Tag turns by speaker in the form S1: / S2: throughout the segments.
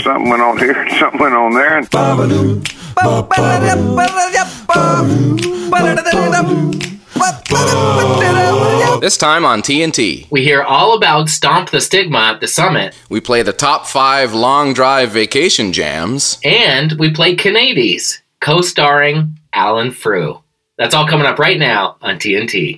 S1: something went on here, something went on there. And
S2: this time on TNT,
S3: we hear all about Stomp the Stigma at the Summit.
S2: We play the top 5 long drive vacation jams.
S3: And we play Canadies, co-starring Alan Frew. That's all coming up right now on TNT.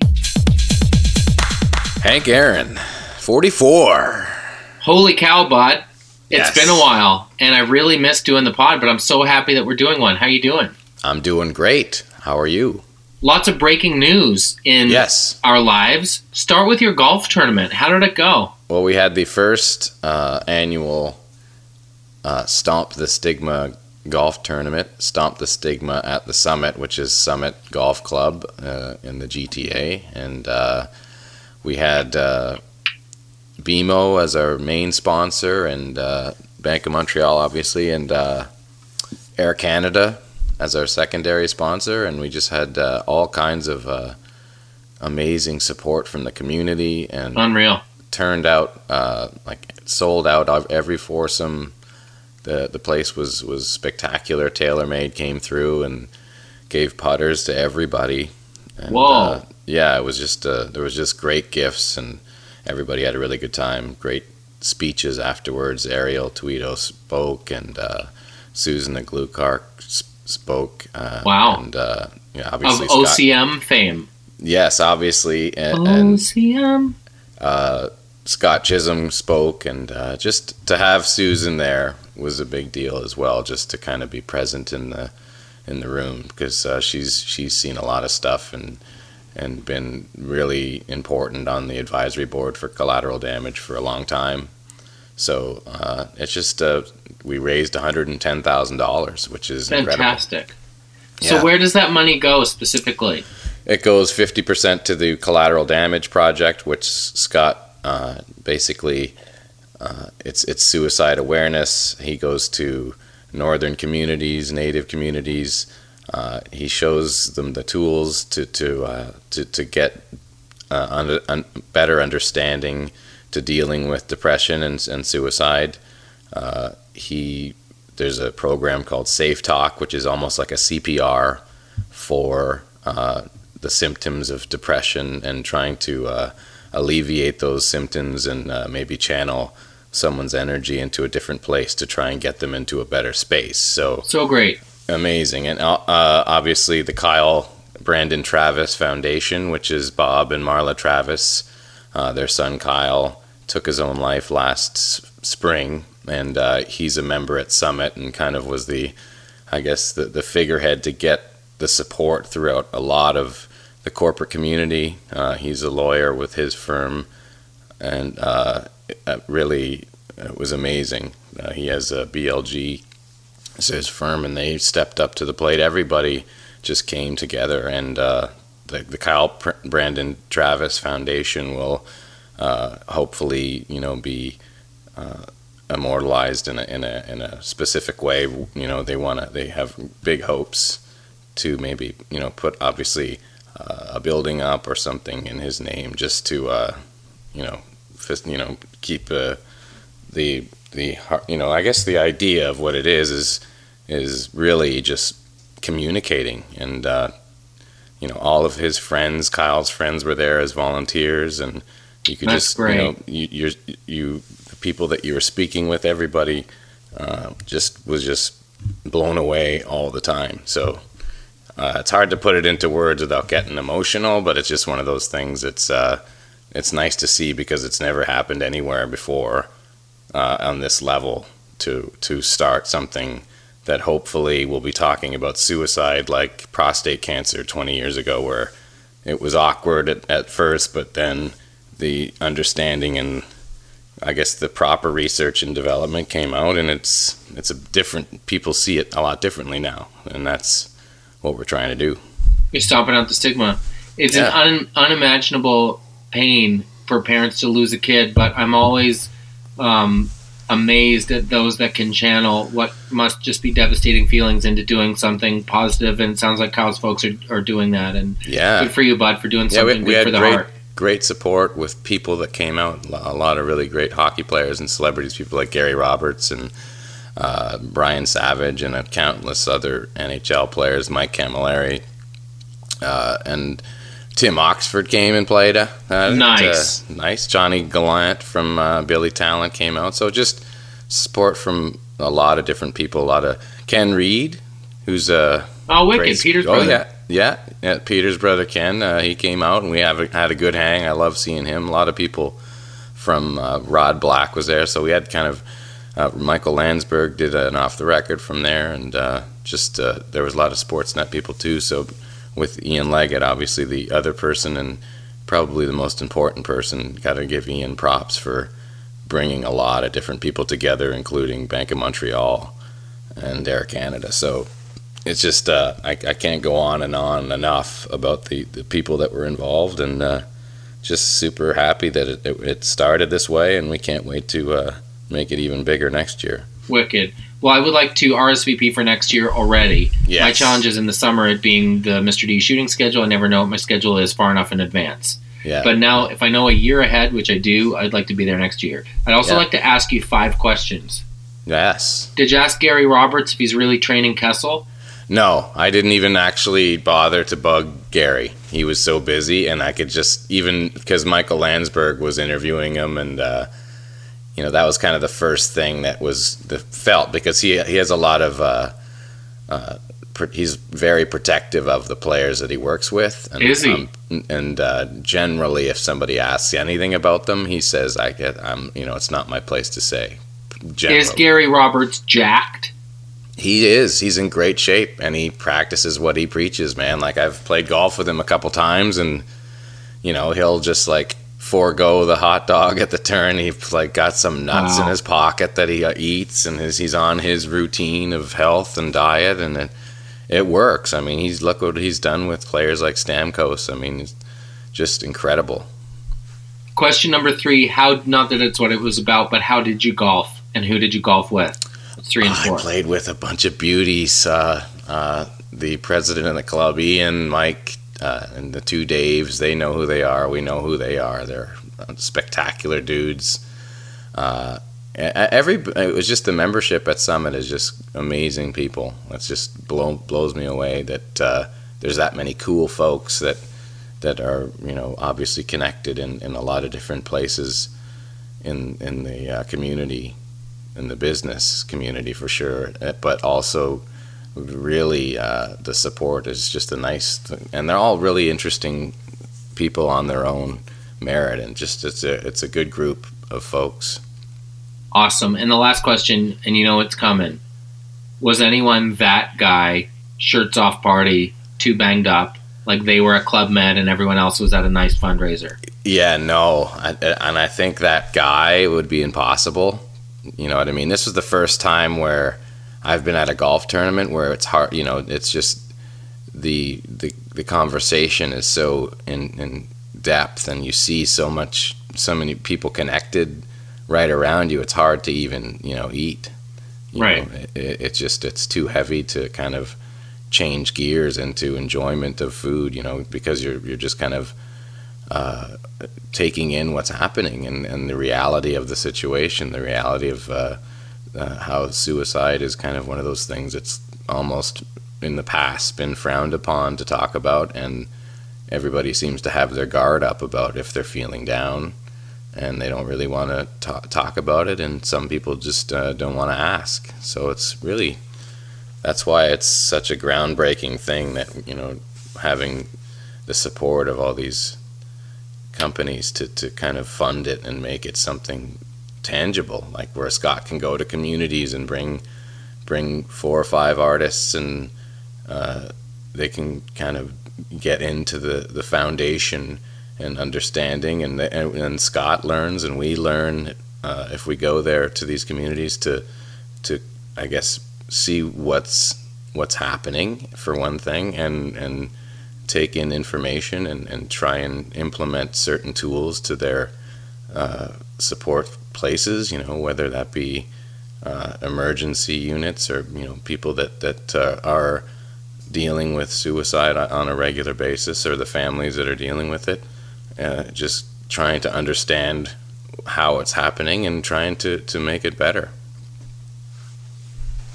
S2: Hank Aaron, 44.
S3: Holy cow, bud. It's
S2: Yes.
S3: been a while, and I really missed doing the pod, but I'm so happy that we're doing one. How you doing?
S2: I'm doing great. How are you?
S3: Lots of breaking news in
S2: Yes.
S3: our lives. Start with your golf tournament. How did it go?
S2: Well, we had the first annual Stomp the Stigma golf tournament, Stomp the Stigma at the Summit, which is Summit Golf Club in the GTA. And we had BMO as our main sponsor, and Bank of Montreal, obviously, and Air Canada as our secondary sponsor. And we just had all kinds of amazing support from the community, and
S3: Unreal.
S2: turned out sold out of every foursome. The place was spectacular. TaylorMade came through and gave putters to everybody. And,
S3: Whoa.
S2: Yeah, it was just there was just great gifts, and everybody had a really good time. Great speeches afterwards. Ariel Tweedo spoke, and Susan the Glue Clark spoke.
S3: Wow.
S2: And obviously
S3: Of OCM fame.
S2: Yes, obviously. And
S3: OCM.
S2: Scott Chisholm spoke, and just to have Susan there was a big deal as well. Just to kind of be present in the room, because she's seen a lot of stuff and been really important on the advisory board for collateral damage for a long time. So it's just we raised $110,000, which is
S3: Fantastic.
S2: incredible.
S3: So
S2: Yeah.
S3: where does that money go specifically?
S2: It goes 50% to the collateral damage project, which Scott basically it's suicide awareness. He goes to northern communities, native communities. He shows them the tools to get better understanding to dealing with depression and suicide. There's a program called Safe Talk, which is almost like a CPR for the symptoms of depression, and trying to alleviate those symptoms, and maybe channel someone's energy into a different place to try and get them into a better space. So
S3: great.
S2: amazing. And obviously the Kyle Brandon Travis Foundation, which is Bob and Marla Travis. Their son Kyle took his own life last spring, and he's a member at Summit, and kind of was the figurehead to get the support throughout a lot of the corporate community. He's a lawyer with his firm, and it was amazing. He has a BLG as his firm, and they stepped up to the plate. Everybody just came together, and the Kyle Brandon Travis Foundation will hopefully be immortalized in a specific way. They have big hopes to maybe put obviously a building up or something in his name, just to keep I guess the idea of what it is really just communicating. And all of his friends, Kyle's friends, were there as volunteers, and you could
S3: That's
S2: just
S3: great.
S2: the people that you were speaking with, everybody was blown away all the time. So it's hard to put it into words without getting emotional, but it's just one of those things. It's nice to see, because it's never happened anywhere before on this level, to start something that hopefully will be talking about suicide, like prostate cancer 20 years ago, where it was awkward at first, but then the understanding and I guess the proper research and development came out, and it's a different, people see it a lot differently now, and that's what we're trying to do.
S3: You're stomping out the stigma. It's an unimaginable pain for parents to lose a kid, but I'm always amazed at those that can channel what must just be devastating feelings into doing something positive, and it sounds like Kyle's folks are doing that, and good for you, bud, for doing something good for the heart.
S2: Great support with people that came out, a lot of really great hockey players and celebrities, people like Gary Roberts and Brian Savage and countless other NHL players, Mike Camilleri, and Tim Oxford came and played.
S3: Nice.
S2: Nice. Johnny Gallant from Billy Talent came out. So just support from a lot of different people. A lot of Ken Reed, who's
S3: wicked, Peter's brother.
S2: Yeah, Peter's brother Ken. He came out, and we had a good hang. I love seeing him. A lot of people from Rod Black was there, so we had kind of Michael Landsberg did an off the record from there, and there was a lot of Sportsnet people too. So with Ian Leggett, obviously the other person and probably the most important person, got to give Ian props for bringing a lot of different people together, including Bank of Montreal and Air Canada. So it's just I can't go on enough about the people that were involved, and just super happy that it started this way, and we can't wait to make it even bigger next year.
S3: Wicked. Well, I would like to RSVP for next year already.
S2: Yes.
S3: My challenge is in the summer, it being the Mr. D shooting schedule. I never know what my schedule is far enough in advance.
S2: Yeah.
S3: But now, if I know a year ahead, which I do, I'd like to be there next year. I'd also like to ask you 5 questions.
S2: Yes.
S3: Did you ask Gary Roberts if he's really training Kessel?
S2: No, I didn't even actually bother to bug Gary. He was so busy, and I could just, even because Michael Landsberg was interviewing him, and that was kind of the first thing that was felt, because he has a lot of he's very protective of the players that he works with. And,
S3: is he?
S2: And generally, if somebody asks anything about them, he says, it's not my place to say. Generally.
S3: Is Gary Roberts jacked?
S2: He is. He's in great shape, and he practices what he preaches, man. Like, I've played golf with him a couple times, and he'll just forego the hot dog at the turn. He's got some nuts in his pocket that he eats, and he's on his routine of health and diet, and it works. I mean, look what he's done with players like Stamkos. I mean, it's just incredible.
S3: Question number 3, not that it's what it was about, but how did you golf, and who did you golf with? 3 and 4.
S2: I played with a bunch of beauties. The president of the club, Ian, Mike, and the 2 Daves. They know who they are. We know who they are. They're spectacular dudes. It was just the membership at Summit is just amazing people. It's just blows me away that there's that many cool folks that are obviously connected in a lot of different places in the community, in the business community for sure, but also really the support is just a nice thing. And they're all really interesting people on their own merit, and just it's a good group of folks.
S3: Awesome. And the last question, and it's coming, was anyone that guy, shirts off party, too banged up, like they were at Club Med and everyone else was at a nice fundraiser?
S2: Yeah, no. And I think that guy would be impossible. You know what I mean? This was the first time where I've been at a golf tournament where it's hard, it's just the conversation is so in depth, and you see so many people connected right around you. It's hard to even, eat.
S3: Right.
S2: It's too heavy to kind of change gears into enjoyment of food, because you're just kind of taking in what's happening and the reality of the situation, the reality of how suicide is kind of one of those things that's almost in the past been frowned upon to talk about, and everybody seems to have their guard up about if they're feeling down, and they don't really want to talk about it, and some people just don't want to ask. So it's really, that's why it's such a groundbreaking thing that, having the support of all these companies to kind of fund it and make it something tangible, like where Scott can go to communities and bring 4 or 5 artists, and they can kind of get into the foundation and understanding, and Scott learns and we learn if we go there to these communities to I guess see what's happening for one thing, and take in information and try and implement certain tools to their support places, whether that be emergency units or people that are dealing with suicide on a regular basis, or the families that are dealing with it. Just trying to understand how it's happening and trying to make it better.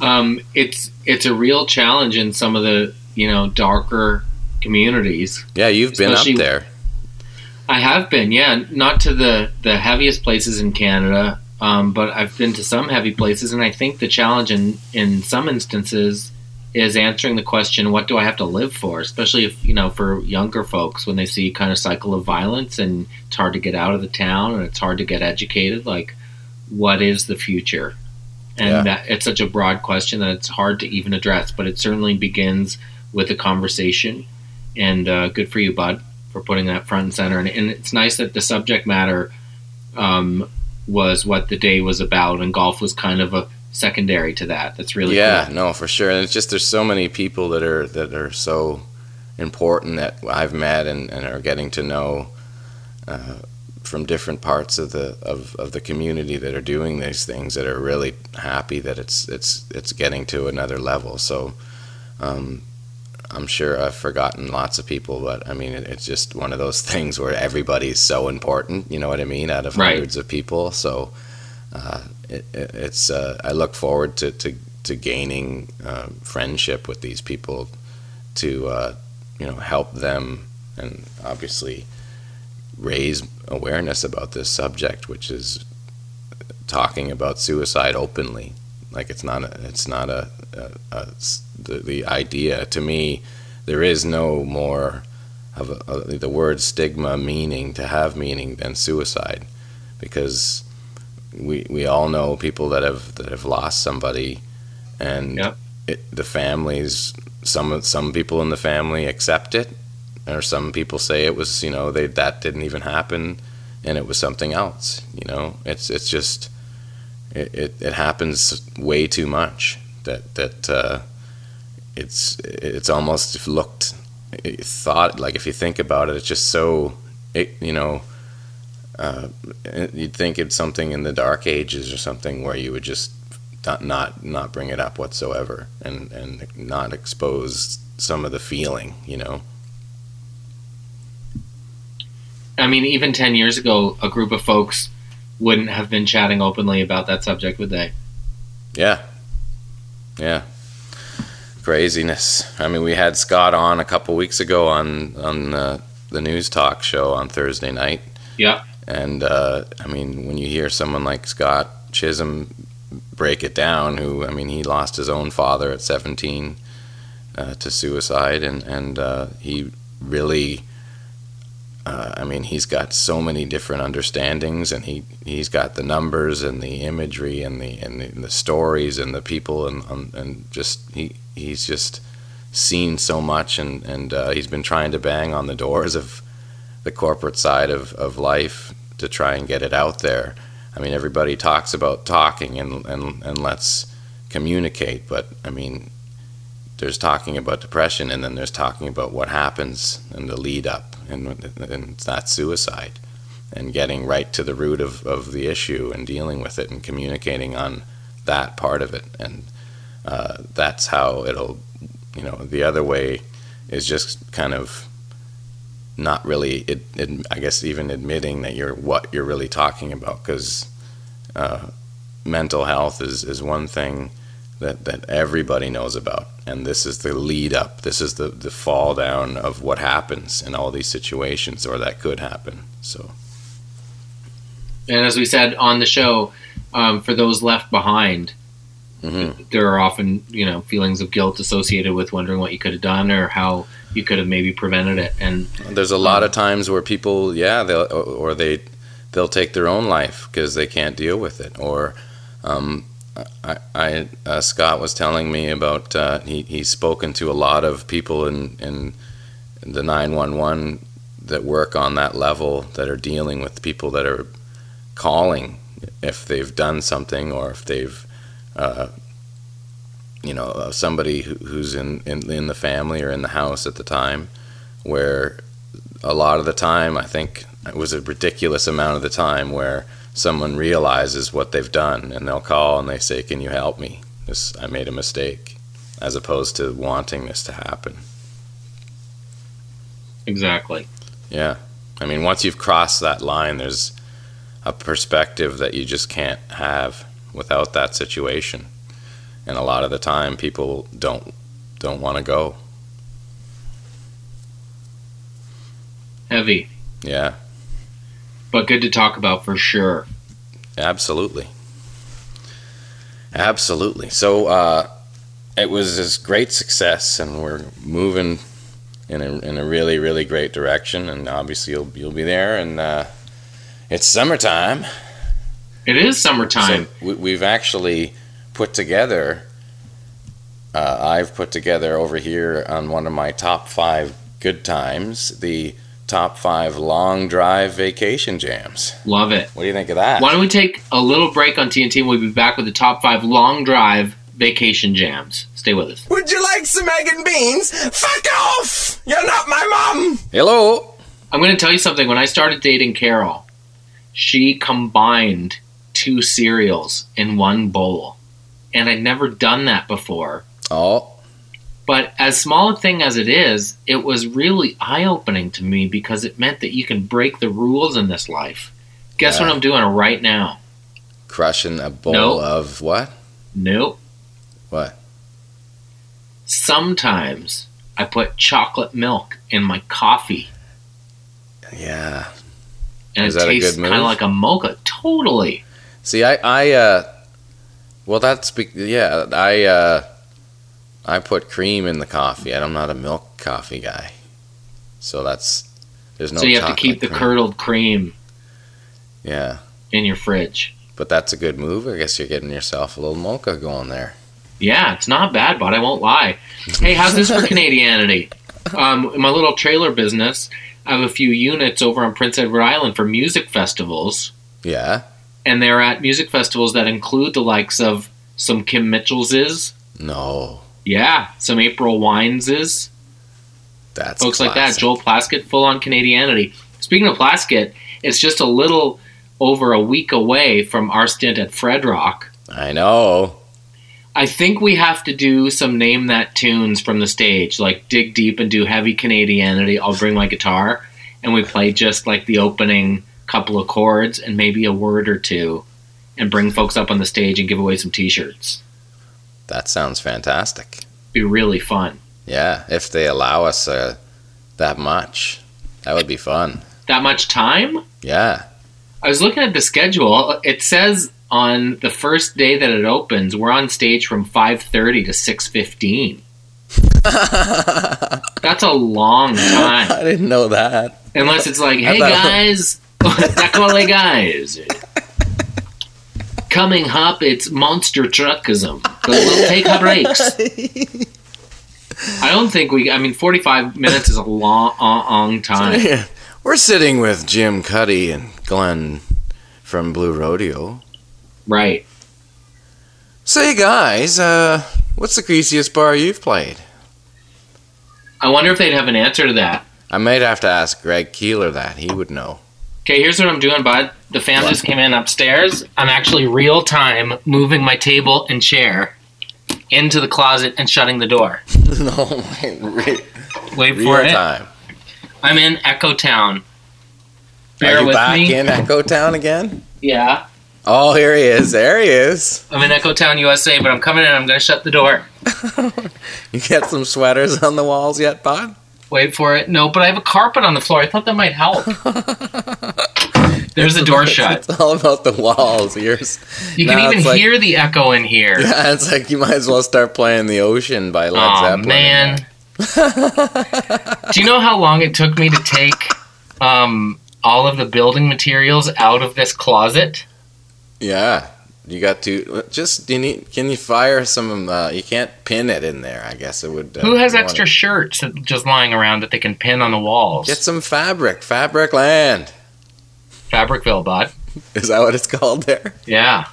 S3: It's a real challenge in some of the darker communities.
S2: Yeah, you've been up there.
S3: I have been, yeah, not to the heaviest places in Canada, but I've been to some heavy places, and I think the challenge in some instances is answering the question, what do I have to live for? Especially if, for younger folks, when they see kind of cycle of violence and it's hard to get out of the town and it's hard to get educated, like, what is the future? And that it's such a broad question that it's hard to even address, but it certainly begins with a conversation. And good for you, Bud, for putting that front and center. And it's nice that the subject matter was what the day was about, and golf was kind of a secondary to that. That's really cool.
S2: No, for sure. And it's just there's so many people that are so important that I've met and are getting to know from different parts of the community that are doing these things, that are really happy that it's getting to another level. So I'm sure I've forgotten lots of people, but I mean, it's just one of those things where everybody's so important, you know what I mean, out of hundreds of people. So it's I look forward to gaining friendship with these people, to help them, and obviously raise awareness about this subject, which is talking about suicide openly. Like, it's not the idea. To me, there is no more of the word stigma meaning than suicide, because we all know people that have lost somebody, and the families, some people in the family accept it, or some people say it was that didn't even happen and it was something else. It's just it happens way too much that it's almost thought, like, if you think about it, it's just so you'd think it's something in the dark ages or something where you would just not bring it up whatsoever, and not expose some of the feeling.
S3: I mean, even 10 years ago, a group of folks wouldn't have been chatting openly about that subject, would they? Yeah. Craziness. I mean, we had Scott on a couple weeks ago on the news talk show on Thursday night. Yeah. And I mean, when you hear someone like Scott Chisholm break it down, who, I mean, he lost his own father at 17 to suicide, and he really, I mean, he's got so many different understandings, and he's got the numbers and the imagery and the stories and the people, and just he's just seen so much, and he's been trying to bang on the doors of the corporate side of life to try and get it out there. I mean, everybody talks about talking and let's communicate, but I mean, there's talking about depression, and then there's talking about what happens in the lead up, and that's suicide, and getting right to the root of the issue and dealing with it and communicating on that part of it. And that's how it'll, the other way is just kind of not really, I guess, even admitting that what you're really talking about, because mental health is one thing that everybody knows about, and this is the lead up, this is the fall down of what happens in all these situations, or that could happen. So, and as we said on the show, for those left behind, there are often feelings of guilt associated with wondering what you could have done or how you could have maybe prevented it. And
S2: there's a lot of times where people, they'll take their own life because they can't deal with it. Or Scott was telling me about he's spoken to a lot of people in the 911 that work on that level, that are dealing with people that are calling if they've done something, or if they've somebody who's in the family or in the house at the time, where a lot of the time, I think it was a ridiculous amount of the time, where someone realizes what they've done and they'll call and they say, "Can you help me? I made a mistake," as opposed to wanting this to happen.
S3: Exactly.
S2: Yeah. I mean, once you've crossed that line, there's a perspective that you just can't have without that situation. and a lot of the time people don't want to go.
S3: Heavy.
S2: Yeah,
S3: But good to talk about for sure.
S2: absolutely. So it was this great success, and we're moving in a really, really great direction. And obviously, you'll be there, and it's summertime.
S3: It is summertime.
S2: So we've actually put together. I've put together over here on one of my top 5 good times, the top 5 long drive vacation jams.
S3: Love it.
S2: What do you think of that?
S3: Why don't we take a little break on TNT and we'll be back with the top 5 long drive vacation jams. Stay with us.
S4: Would you like some egg and beans? Fuck off! You're not my mom!
S2: Hello.
S3: I'm going to tell you something. When I started dating Carol, she combined 2 cereals in one bowl. And I'd never done that before.
S2: Oh,
S3: But as small a thing as it is, it was really eye-opening to me because it meant that you can break the rules in this life. Guess
S2: Yeah.
S3: what I'm doing right now?
S2: crushing a bowl
S3: Nope.
S2: of what?
S3: Nope.
S2: What?
S3: Sometimes I put chocolate milk in my coffee.
S2: Yeah.
S3: And
S2: Is
S3: it
S2: that a
S3: tastes
S2: good
S3: kind of
S2: move?
S3: like a mocha. Totally.
S2: See, well, I put cream in the coffee. I'm not a milk coffee guy, so there's no.
S3: So you have to
S2: chocolate
S3: keep the
S2: cream.
S3: curdled cream
S2: Yeah,
S3: in your fridge.
S2: but that's a good move. I guess you're getting yourself a little mocha going there.
S3: Yeah, it's not bad, but I won't lie. Hey, how's this for Canadianity? In my little trailer business, I have a few units over on Prince Edward Island for music festivals.
S2: Yeah.
S3: And they're at music festivals that include the likes of some Kim Mitchell's.
S2: No,
S3: Yeah, some April Wines'.
S2: that's
S3: Folks like that.
S2: classic.
S3: Joel Plaskett, full on Canadianity. Speaking of Plaskett, it's just a little over a week away from our stint at Fred Rock.
S2: I know.
S3: I think we have to do some name that tunes from the stage, like dig deep and do heavy Canadianity. I'll bring my guitar, and we play just like the opening couple of chords and maybe a word or two, and bring folks up on the stage and give away some T-shirts.
S2: That sounds fantastic.
S3: Be really fun.
S2: Yeah, if they allow us that much, that would be fun.
S3: That much time?
S2: Yeah.
S3: I was looking at the schedule. It says on the first day that it opens, we're on stage from 5:30 to 6:15. That's a long time.
S2: I didn't know that.
S3: Unless it's like, hey
S2: thought-
S3: guys, Dakole guys, coming up, it's monster truckism. But we'll take our breaks. I don't think 45 minutes is a long time.
S2: We're sitting with Jim Cuddy and Glenn from Blue Rodeo.
S3: Right.
S2: Say, guys, what's the greasiest bar you've played?
S3: I wonder if they'd have an answer to that.
S2: I might have to ask Greg Keeler that. He would know.
S3: Okay, here's what I'm doing, bud. The fam just came in upstairs. I'm actually real time moving my table and chair into the closet and shutting the door.
S2: No,
S3: Wait
S2: real
S3: for it.
S2: time.
S3: I'm in Echo Town.
S2: Are
S3: Bear
S2: you
S3: with
S2: back
S3: me.
S2: in Echo Town again?
S3: Yeah.
S2: Oh, here he is. There he is.
S3: I'm in Echo Town, USA, but I'm coming in. I'm going to shut the door.
S2: You get some sweaters on the walls yet, bud?
S3: Wait for it. No, but I have a carpet on the floor. I thought that might help. There's the door shut.
S2: It's all about the walls.
S3: You can even hear the echo in here.
S2: Yeah, it's like you might as well start playing The Ocean by Led
S3: Oh,
S2: Zeppelin.
S3: man. Do you know how long it took me to take all of the building materials out of this closet?
S2: Yeah. You got to can you fire some you can't pin it in there, I guess it would.
S3: Who has extra shirts just lying around that they can pin on the walls?
S2: Get some fabric land.
S3: Fabricville, bud.
S2: Is that what it's called there?
S3: Yeah.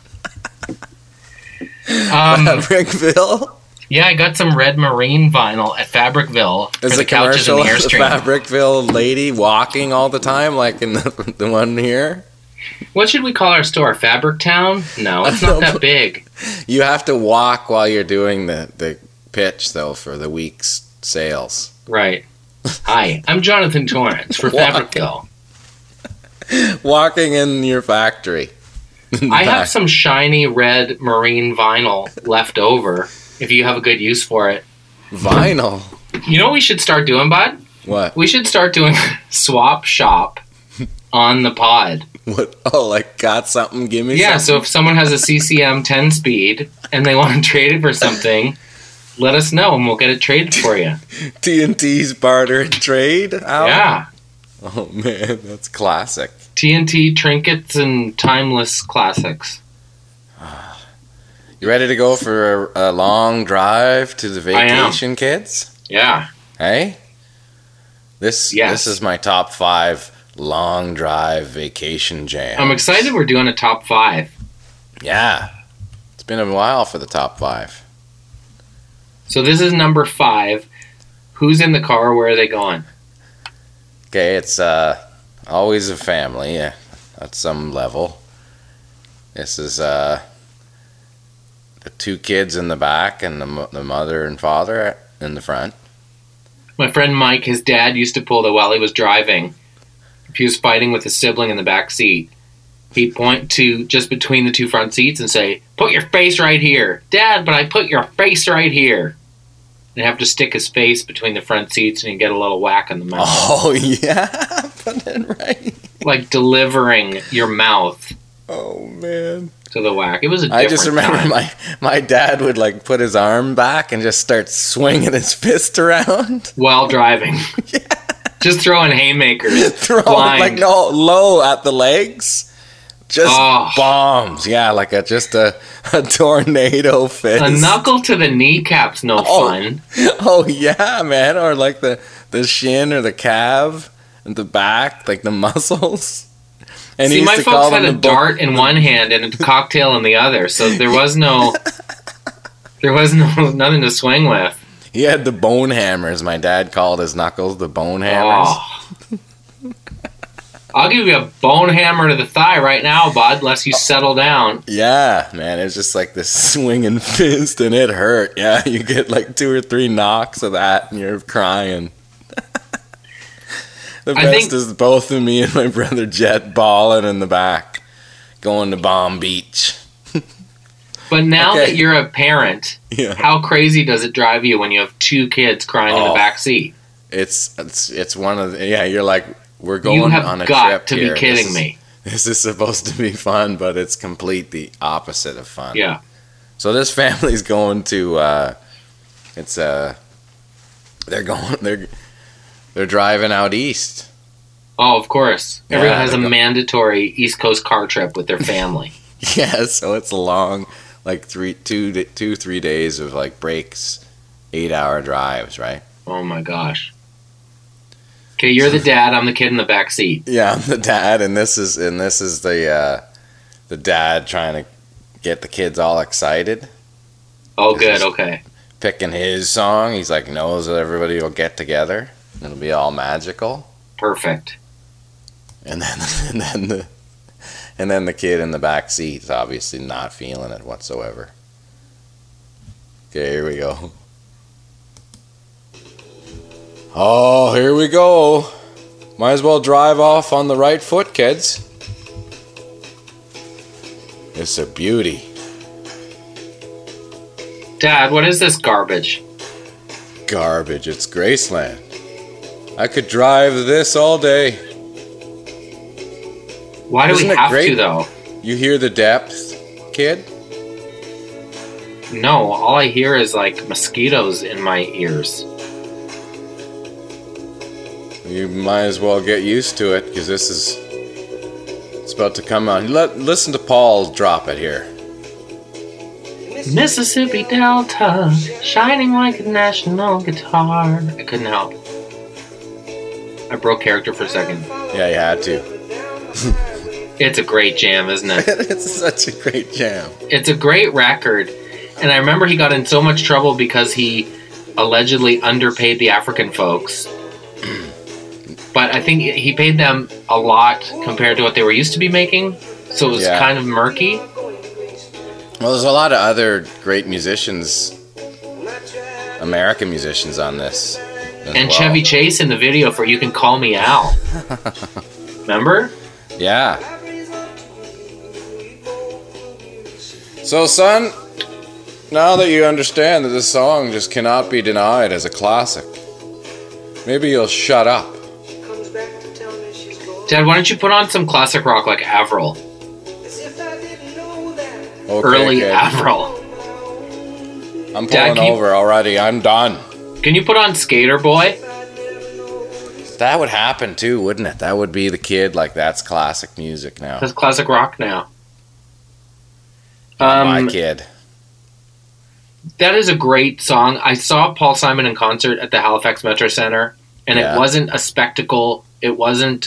S2: Fabricville?
S3: Yeah, I got some red marine vinyl at Fabricville for
S2: Is
S3: the
S2: the
S3: couches
S2: commercial
S3: in the
S2: of the
S3: Airstream.
S2: Fabricville lady walking all the time like in the one here?
S3: What should we call our store? Fabric Town? No, it's not that big.
S2: You have to walk while you're doing the pitch, though, for the week's sales.
S3: Right. Hi, I'm Jonathan Torrance for Fabricville.
S2: Walking in your factory.
S3: I have some shiny red marine vinyl left over if you have a good use for it.
S2: Vinyl?
S3: You know what we should start doing, bud?
S2: What?
S3: We should start doing swap shop on the pod.
S2: What? Oh, like got something, give me something?
S3: Yeah, so if someone has a CCM 10 speed and they want to trade it for something, let us know and we'll get it traded for you.
S2: TNT's barter and trade? Al?
S3: Yeah.
S2: Oh, man, that's classic.
S3: TNT trinkets and timeless classics.
S2: You ready to go for a long drive to the vacation, kids?
S3: Yeah.
S2: Hey? This is my top 5 long drive vacation jam.
S3: I'm excited we're doing a top 5.
S2: Yeah. It's been a while for the top 5.
S3: So this is number 5. Who's in the car? Where are they going?
S2: Okay, it's always a family at some level. This is the 2 kids in the back and the mother and father in the front.
S3: My friend Mike, his dad used to pull the while he was driving. If he was fighting with his sibling in the back seat, he'd point to just between the 2 front seats and say, "Put your face right here." "Dad, but I put your face right here." And have to stick his face between the front seats and he'd get a little whack in the mouth.
S2: Oh, yeah. Put it right.
S3: Like delivering your mouth
S2: Oh, man.
S3: to the whack. It was a different
S2: I just remember
S3: time.
S2: my dad would like put his arm back and just start swinging his fist around.
S3: While driving. Yeah. Just throwing haymakers. Blind.
S2: Like low at the legs. Just bombs. Yeah, like a tornado fist.
S3: A knuckle to the kneecap's no fun.
S2: Oh, yeah, man. Or like the shin or the calf and the back, like the muscles. And
S3: see, my folks had a dart in one hand and a cocktail in the other, so there was nothing to swing with.
S2: He had the bone hammers. My dad called his knuckles the bone hammers.
S3: Oh. I'll give you a bone hammer to the thigh right now, bud, unless you settle down.
S2: Yeah, man, it's just like this swinging fist, and it hurt. Yeah, you get like 2 or 3 knocks of that, and you're crying. The best is both of me and my brother Jet balling in the back, going to Bomb Beach.
S3: But now that you're a parent, how crazy does it drive you when you have 2 kids crying in the back seat?
S2: It's one of the, you're like, we're going on a trip. You have got
S3: to be kidding me.
S2: This is supposed to be fun, but it's complete the opposite of fun.
S3: Yeah.
S2: So this family's going to they're driving out east.
S3: Oh, of course. Everyone has a mandatory East Coast car trip with their family.
S2: Yeah, so it's a long, like 3 days of like breaks, 8-hour drives, right?
S3: Oh my gosh. Okay, you're the dad. I'm the kid in the back seat.
S2: Yeah, I'm the dad, and this is the dad trying to get the kids all excited.
S3: Oh, good. Okay.
S2: Picking his song. He's like knows that everybody will get together. It'll be all magical.
S3: Perfect.
S2: And then the kid in the back seat is obviously not feeling it whatsoever. Okay, here we go. Oh, here we go. Might as well drive off on the right foot, kids. It's a beauty.
S3: Dad, what is this garbage?
S2: Garbage. It's Graceland. I could drive this all day.
S3: Why do we have to, though?
S2: You hear the depth, kid?
S3: No, all I hear is like mosquitoes in my ears.
S2: You might as well get used to it, because it's about to come on. Listen to Paul drop it here.
S3: Mississippi Delta, shining like a national guitar. I couldn't help. I broke character for a second.
S2: Yeah, you had to.
S3: It's a great jam, isn't it?
S2: It's such a great jam.
S3: It's a great record. And I remember he got in so much trouble because he allegedly underpaid the African folks. But I think he paid them a lot compared to what they were used to be making. So it was kind of murky.
S2: Well, there's a lot of other great musicians, American musicians on this.
S3: And Chevy Chase in the video for You Can Call Me Al. Remember?
S2: Yeah. So, son, now that you understand that this song just cannot be denied as a classic, maybe you'll shut up.
S3: Dad, why don't you put on some classic rock like Avril?
S2: Okay,
S3: Early
S2: kid.
S3: Avril.
S2: I'm
S3: Dad,
S2: pulling over already. I'm done.
S3: Can you put on Skater Boy?
S2: That would happen too, wouldn't it? That would be the kid. Like, that's classic music now.
S3: That's classic rock now.
S2: My kid.
S3: That is a great song. I saw Paul Simon in concert at the Halifax Metro Center, and
S2: Yeah.
S3: it wasn't a spectacle. It wasn't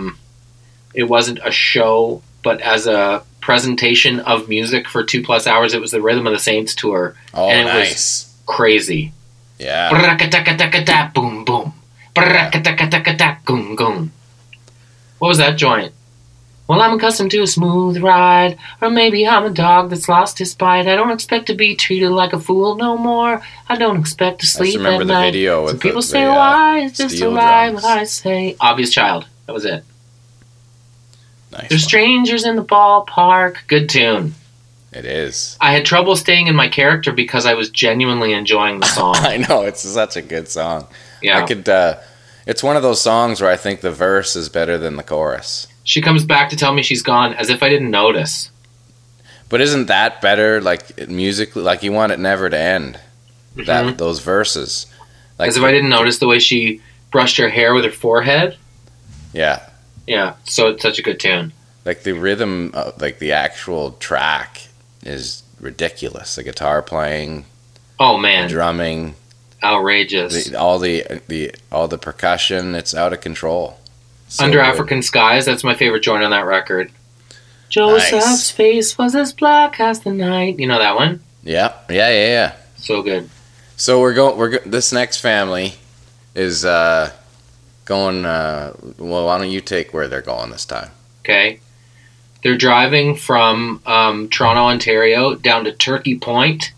S3: a show, but as a presentation of music for 2+ hours, it was the Rhythm of the Saints tour.
S2: Oh,
S3: and it
S2: nice.
S3: was crazy.
S2: Yeah.
S3: Brakatakatakata, boom, boom. Brakatakatakata, goom, goom. What was that joint? Well, I'm accustomed to a smooth ride, or maybe I'm a dog that's lost his bite. I don't expect to be treated like a fool no more. I don't expect to sleep
S2: remember
S3: at
S2: the
S3: night.
S2: video with
S3: Some people
S2: the,
S3: say,
S2: the,
S3: why? It's just a
S2: steel
S3: lie
S2: drums.
S3: what I say. Obvious Child. That was it.
S2: Nice.
S3: There's
S2: one.
S3: strangers in the ballpark. Good tune.
S2: It is.
S3: I had trouble staying in my character because I was genuinely enjoying the song.
S2: I know, it's such a good song.
S3: Yeah.
S2: I could. It's one of those songs where I think the verse is better than the chorus.
S3: She comes back to tell me she's gone, as if I didn't notice.
S2: But isn't that better? Like, musically, like, you want it never to end. That those verses. Like,
S3: As if I didn't notice the way she brushed her hair with her forehead.
S2: Yeah.
S3: Yeah, so it's such a good tune.
S2: Like, the rhythm, like the actual track is ridiculous. The guitar playing,
S3: Oh
S2: the
S3: man,
S2: drumming,
S3: outrageous.
S2: all the percussion. It's out of control. So
S3: Under
S2: good.
S3: African Skies, that's my favorite joint on that record. Joseph's
S2: Nice.
S3: face was as black as the night. You know that one?
S2: Yeah. Yeah.
S3: So good.
S2: So this next family is going. Well, why don't you take where they're going this time?
S3: Okay. They're driving from Toronto, Ontario down to Turkey Point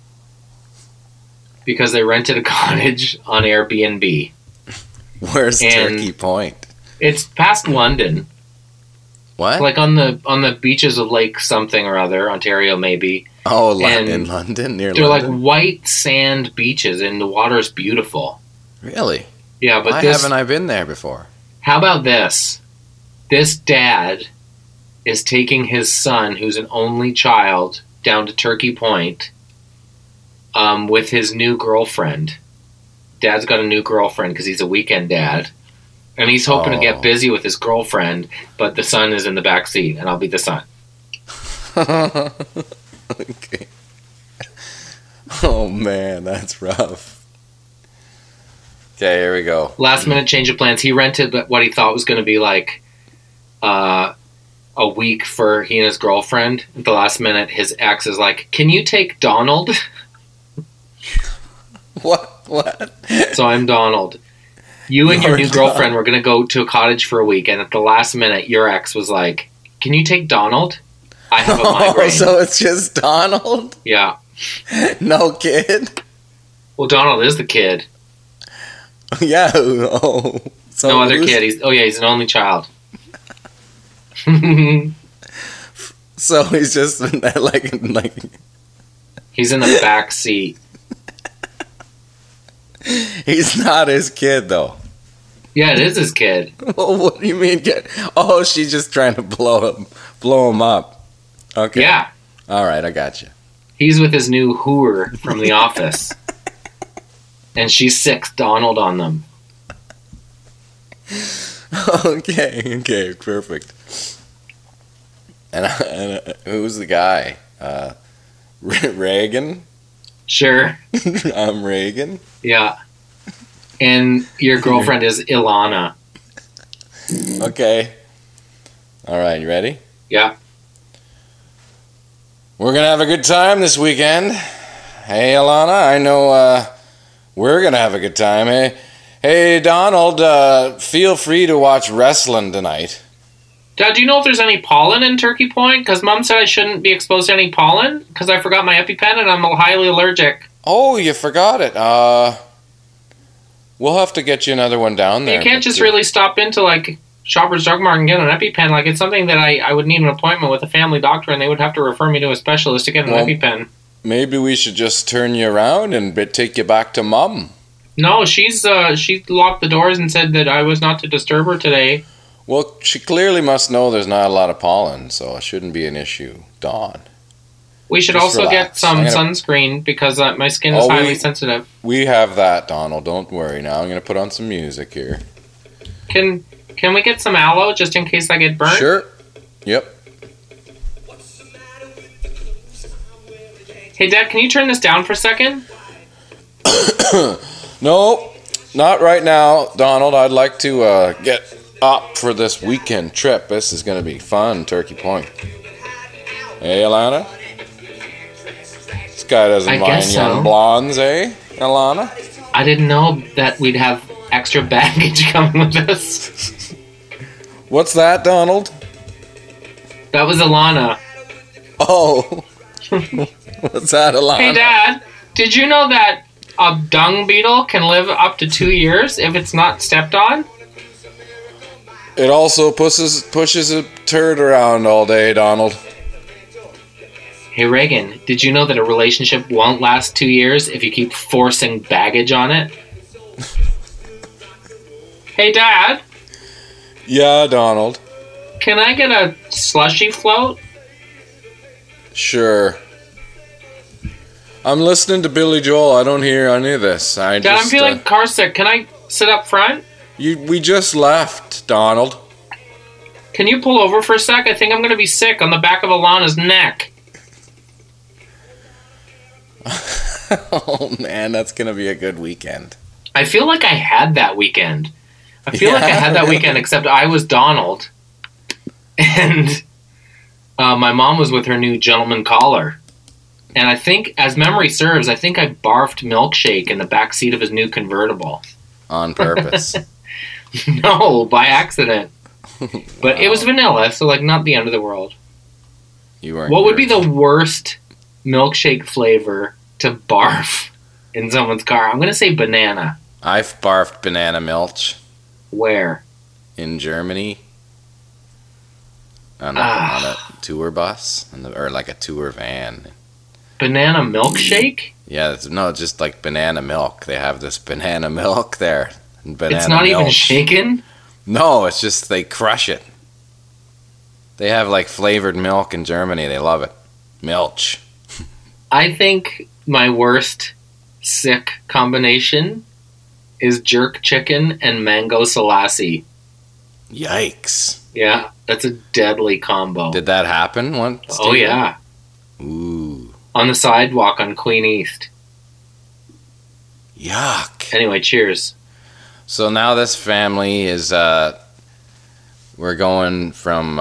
S3: because they rented a cottage on Airbnb.
S2: Where's
S3: And-
S2: Turkey Point?
S3: It's past London,
S2: What?
S3: like on the beaches of Lake something or other, Ontario maybe.
S2: Oh,
S3: and
S2: in London, near
S3: They're like
S2: London.
S3: white sand beaches, and the water's beautiful.
S2: Really?
S3: Yeah, but
S2: Why
S3: this.
S2: haven't I been there before?
S3: How about this? This dad is taking his son, who's an only child, down to Turkey Point with his new girlfriend. Dad's got a new girlfriend because he's a weekend dad. And he's hoping to
S2: Oh.
S3: get busy with his girlfriend, but the son is in the back seat, and I'll be the son.
S2: Okay. Oh man, that's rough. Okay, here we go.
S3: Last minute change of plans. He rented what he thought was going to be like a week for he and his girlfriend. At the last minute, his ex is like, "Can you take Donald?"
S2: What?
S3: So I'm Donald. You and your
S2: You're
S3: new girlfriend were going to go to a cottage for a week, and at the last minute, your ex was like, "Can you take Donald? I have a
S2: Oh,
S3: migraine."
S2: so it's just Donald?
S3: Yeah.
S2: No kid?
S3: Well, Donald is the kid.
S2: Yeah. Oh. So
S3: No other
S2: who's-
S3: kid. He's an only child.
S2: So he's just like
S3: He's in the back seat.
S2: he's not his kid though.
S3: Yeah, it is his kid.
S2: Well, what do you mean? Oh, she's just trying to blow him up. Okay.
S3: Yeah.
S2: All right, I got you.
S3: He's with his new hooer from The Office. And she sicks Donald on them.
S2: Okay, perfect. And who's the guy? Reagan?
S3: Sure.
S2: I'm Reagan.
S3: Yeah. And your girlfriend is Ilana.
S2: Okay. All right, you ready?
S3: Yeah.
S2: We're going to have a good time this weekend. Hey, Alana, I know we're going to have a good time. Hey, Donald, feel free to watch wrestling tonight.
S3: Dad, do you know if there's any pollen in Turkey Point? Because Mom said I shouldn't be exposed to any pollen because I forgot my EpiPen and I'm highly allergic.
S2: Oh, you forgot it. We'll have to get you another one down there.
S3: You can't just really stop into like Shoppers Drug Mart and get an EpiPen. Like, it's something that I would need an appointment with a family doctor, and they would have to refer me to a specialist to get an EpiPen.
S5: Maybe we should just turn you around and take you back to Mom.
S3: No, she locked the doors and said that I was not to disturb her today.
S5: Well, she clearly must know there's not a lot of pollen, so it shouldn't be an issue, Dawn.
S3: We should
S5: Just
S3: also
S5: relax.
S3: get some sunscreen because my skin is highly sensitive.
S5: We have that, Donald. Don't worry. Now I'm going to put on some music here.
S3: Can we get some aloe just in case I get burnt?
S5: Sure. Yep.
S3: Hey, Dad, can you turn this down for a second?
S5: No, not right now, Donald. I'd like to get up for this weekend trip. This is going to be fun, Turkey Point. Hey, Alana? This guy doesn't mind young blondes, eh, Alana?
S3: I didn't know that we'd have extra baggage coming with us.
S5: What's that, Donald?
S3: That was Alana.
S5: Oh. What's that, Alana?
S3: Hey, Dad, did you know that a dung beetle can live up to 2 years if it's not stepped on?
S5: It also pushes a turd around all day, Donald.
S3: Hey, Reagan, did you know that a relationship won't last 2 years if you keep forcing baggage on it? Hey, Dad.
S5: Yeah, Donald.
S3: Can I get a slushy float?
S5: Sure. I'm listening to Billy Joel. I don't hear any of this.
S3: Dad, I'm feeling car sick. Can I sit up front?
S5: We just left, Donald.
S3: Can you pull over for a sec? I think I'm going to be sick on the back of Alana's neck.
S5: Oh, man, that's going to be a good weekend.
S3: I feel like I had that weekend. I feel like I had that weekend, except I was Donald. And my mom was with her new gentleman caller. And I think, as memory serves, I think I barfed Milkshake in the backseat of his new convertible.
S5: On purpose.
S3: No, by accident. But it was vanilla, so like not the end of the world.
S5: You weren't.
S3: What would be the worst milkshake flavor to barf in someone's car? I'm going to say banana.
S5: I've barfed banana milch.
S3: Where?
S5: In Germany. On a tour bus. Or like a tour van.
S3: Banana milkshake?
S5: Yeah, just like banana milk. They have this banana milk there. Banana
S3: it's not
S5: milk.
S3: Even shaken?
S5: No, it's just they crush it. They have like flavored milk in Germany. They love it. Milch.
S3: I think my worst sick combination is jerk chicken and mango salassi.
S5: Yikes.
S3: Yeah, that's a deadly combo.
S5: Did that happen once?
S3: Oh, yeah.
S5: Ooh.
S3: On the sidewalk on Queen East.
S5: Yuck.
S3: Anyway, cheers.
S5: So now this family is, we're going from,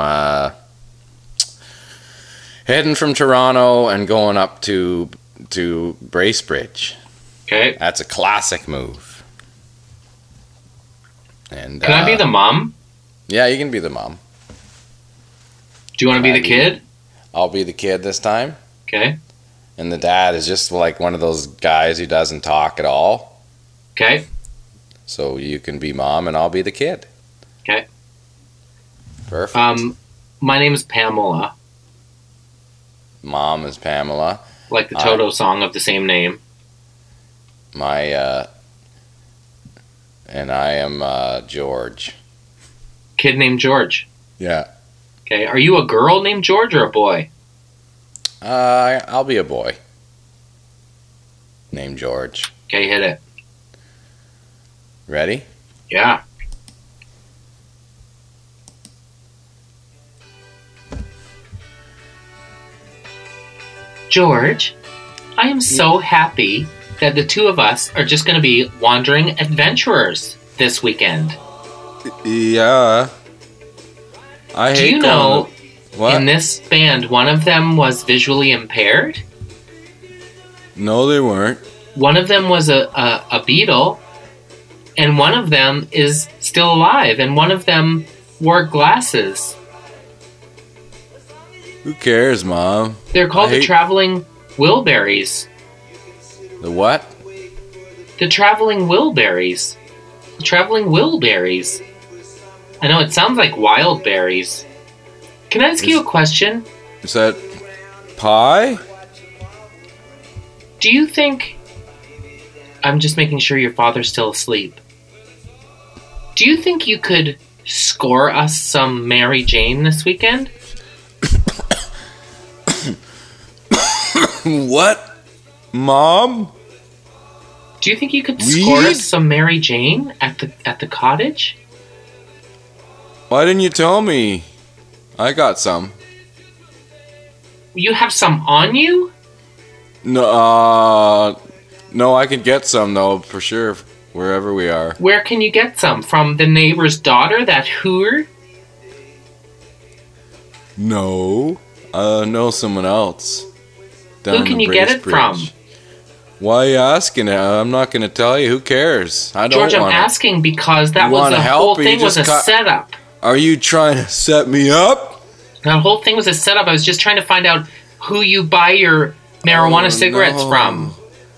S5: heading from Toronto and going up to Bracebridge.
S3: Okay.
S5: That's a classic move. And
S3: can I be the mom?
S5: Yeah, you can be the mom.
S3: Do you want to be the kid?
S5: I'll be the kid this time.
S3: Okay.
S5: And the dad is just like one of those guys who doesn't talk at all.
S3: Okay.
S5: So you can be mom and I'll be the kid.
S3: Okay.
S5: Perfect.
S3: My name is Pamela.
S5: Mom is Pamela.
S3: Like the Toto song of the same name.
S5: And I am George.
S3: Kid named George.
S5: Yeah.
S3: Okay. Are you a girl named George or a boy?
S5: I'll be a boy. Named George.
S3: Okay, hit it.
S5: Ready?
S3: Yeah. George, I am so happy that the two of us are just going to be wandering adventurers this weekend.
S5: Yeah.
S3: Do you know,
S5: what?
S3: in this band, one of them was visually impaired?
S5: No, they weren't.
S3: One of them was a Beatle, and one of them is still alive, and one of them wore glasses.
S5: Who cares, Mom?
S3: They're called the Traveling Wilburys.
S5: The what?
S3: The Traveling Wilburys. The Traveling Wilburys. I know, it sounds like wild berries. Can I ask you a question?
S5: Is that pie?
S3: Do you think... I'm just making sure your father's still asleep. Do you think you could score us some Mary Jane this weekend?
S5: What? Mom?
S3: Do you think you could score us some Mary Jane at the cottage?
S5: Why didn't you tell me? I got some.
S3: You have some on you?
S5: No, I can get some though, for sure, wherever we are.
S3: Where can you get some? From the neighbor's daughter, that hooer?
S5: No, know someone else.
S3: Who can you get it from?
S5: Why are you asking it? I'm not going to tell you. Who cares? I don't
S3: George, I'm asking because that was the whole thing was a setup.
S5: Are you trying to set me up?
S3: The whole thing was a setup. I was just trying to find out who you buy your marijuana cigarettes from.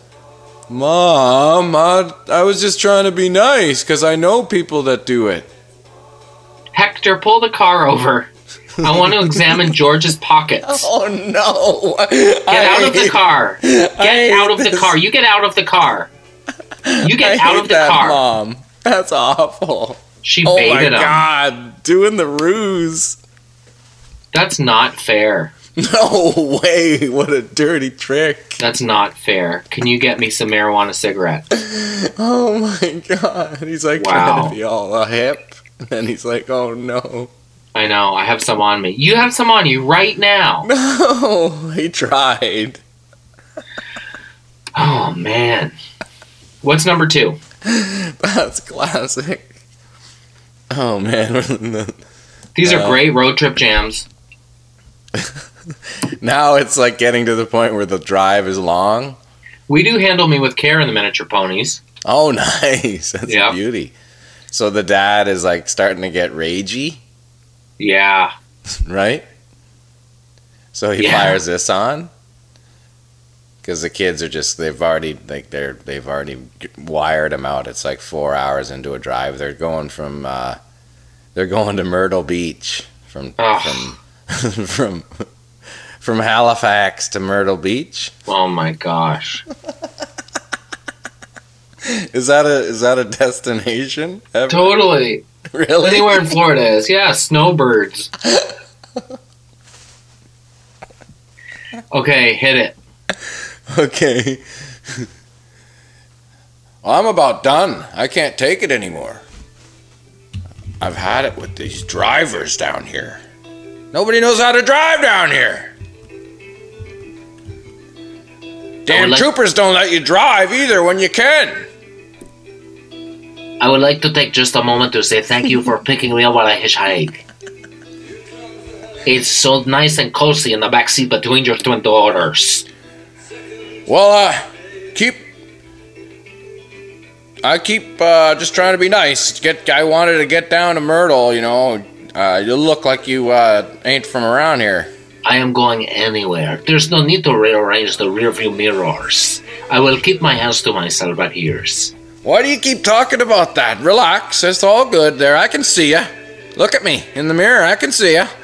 S5: Mom, I was just trying to be nice because I know people that do it.
S3: Hector, pull the car over. I want to examine George's pockets.
S5: Oh, no.
S3: Get out of the car. Get out of the car. You get out of the car. You get out of the car.
S5: Mom. That's awful.
S3: She baited him.
S5: Oh, my God. Doing the ruse.
S3: That's not fair.
S5: No way. What a dirty trick.
S3: That's not fair. Can you get me some marijuana cigarettes?
S5: Oh, my God. He's like trying to be all hip. And then he's like, oh, no.
S3: I know, I have some on me. You have some on you right now.
S5: No, he tried.
S3: Oh, man. What's number 2?
S5: That's classic. Oh, man.
S3: These are great road trip jams.
S5: Now it's like getting to the point where the drive is long.
S3: We do Handle Me With Care in the Miniature Ponies.
S5: Oh, nice. That's a beauty. So the dad is like starting to get ragey.
S3: Yeah.
S5: Right? So he fires this on? Because the kids are just, they've already wired them out. It's like 4 hours into a drive. They're going to Myrtle Beach from Halifax to Myrtle Beach.
S3: Oh my gosh.
S5: Is that a destination ever?
S3: Totally.
S5: Really?
S3: Anywhere in Florida is. Yeah, snowbirds. Okay, hit it.
S5: Okay. Well, I'm about done. I can't take it anymore. I've had it with these drivers down here. Nobody knows how to drive down here. Damn troopers don't let you drive either when you can.
S3: I would like to take just a moment to say thank you for picking me up while I hitchhike. It's so nice and cozy in the backseat between your twin daughters.
S5: Well, I keep just trying to be nice. I wanted to get down to Myrtle, you know. You look like you ain't from around here.
S3: I am going anywhere. There's no need to rearrange the rearview mirrors. I will keep my hands to myself at ears.
S5: Why do you keep talking about that? Relax, it's all good there. I can see ya. Look at me in the mirror. I can see ya.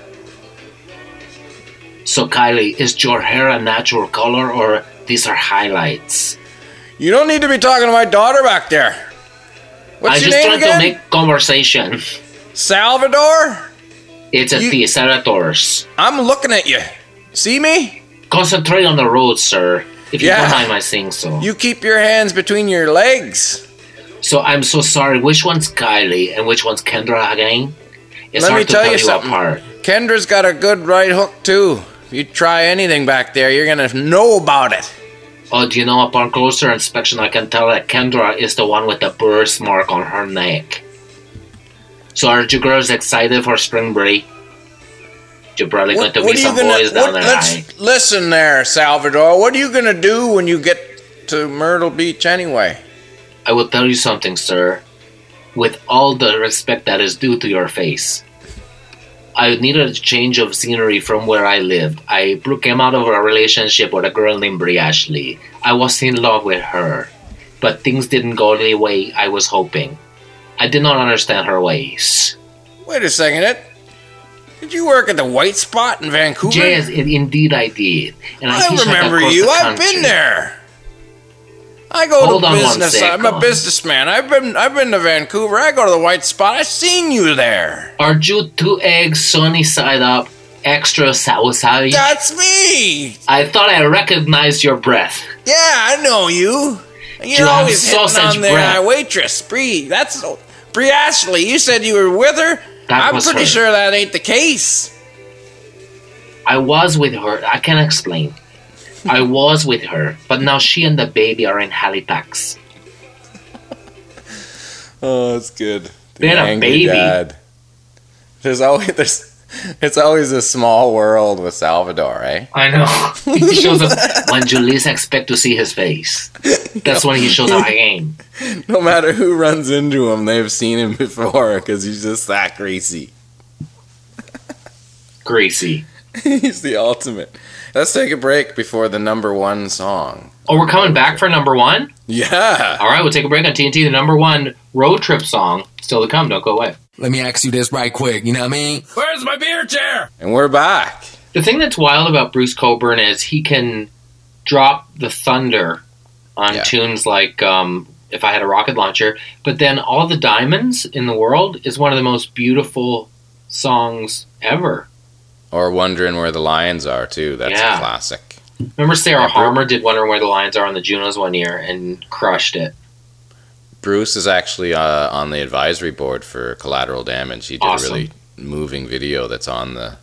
S3: So, Kylie, is your hair a natural color or these are highlights?
S5: You don't need to be talking to my daughter back there. What's your name again? I just
S3: tried to make conversation.
S5: Salvador?
S3: It's a T, Salvador's.
S5: I'm looking at you. See me?
S3: Concentrate on the road, sir. If you don't mind my saying so.
S5: You keep your hands between your legs.
S3: So I'm so sorry. Which one's Kylie and which one's Kendra again? It's
S5: Let
S3: hard
S5: me
S3: to
S5: tell you something.
S3: Apart.
S5: Kendra's got a good right hook too. If you try anything back there, you're gonna know about it.
S3: Oh, do you know, upon closer inspection, I can tell that Kendra is the one with the birthmark on her neck. So are you girls excited for spring break? You're probably going to meet some boys down there.
S5: Listen there, Salvador. What are you going to do when you get to Myrtle Beach anyway?
S3: I will tell you something, sir. With all the respect that is due to your face. I needed a change of scenery from where I lived. I came out of a relationship with a girl named Brie Ashley. I was in love with her. But things didn't go the way I was hoping. I did not understand her ways.
S5: Wait a second. Did you work at the White Spot in Vancouver?
S3: Yes, indeed I did. And
S5: I
S3: hitchhiked
S5: remember
S3: across
S5: you.
S3: the
S5: I've
S3: country.
S5: been there. I go
S3: Hold
S5: to
S3: on one
S5: business.
S3: second.
S5: I'm a businessman. I've been to Vancouver. I go to the White Spot. I've seen you there.
S3: Are you 2 eggs sunny side up, extra sour side?
S5: That's me.
S3: I thought I recognized your breath.
S5: Yeah, I know you.
S3: You
S5: You're
S3: have
S5: always hitting
S3: sausage
S5: on the
S3: breath.
S5: waitress, Bree. That's Bree Ashley. You said you were with her.
S3: That
S5: I'm
S3: was
S5: pretty
S3: her.
S5: sure that ain't the case.
S3: I was with her. I can explain. I was with her, but now she and the baby are in Halifax.
S5: Oh, that's good.
S3: They had a
S5: angry
S3: baby.
S5: Dad. It's always a small world with Salvador, eh?
S3: I know. He shows up when you least expect to see his face. That's when he shows up again.
S5: No matter who runs into him, they've seen him before because he's just that greasy.
S3: Gracie.
S5: He's the ultimate. Let's take a break before the number one song.
S3: Oh, we're coming back for number one?
S5: Yeah.
S3: All right, we'll take a break on TNT. The number one road trip song. Still to come. Don't go away.
S4: Let me ask you this right quick, you know what I mean?
S5: Where's my beer chair? And we're back.
S3: The thing that's wild about Bruce Cockburn is he can drop the thunder on tunes like If I Had a Rocket Launcher, but then All the Diamonds in the World is one of the most beautiful songs ever.
S5: Or Wondering Where the Lions Are, too. That's a classic.
S3: Remember Sarah
S5: Yeah,
S3: Harmer did Wondering Where the Lions Are on the Junos one year and crushed it.
S5: Bruce is actually on the advisory board for Collateral Damage. He did
S3: Awesome.
S5: a really moving video that's on the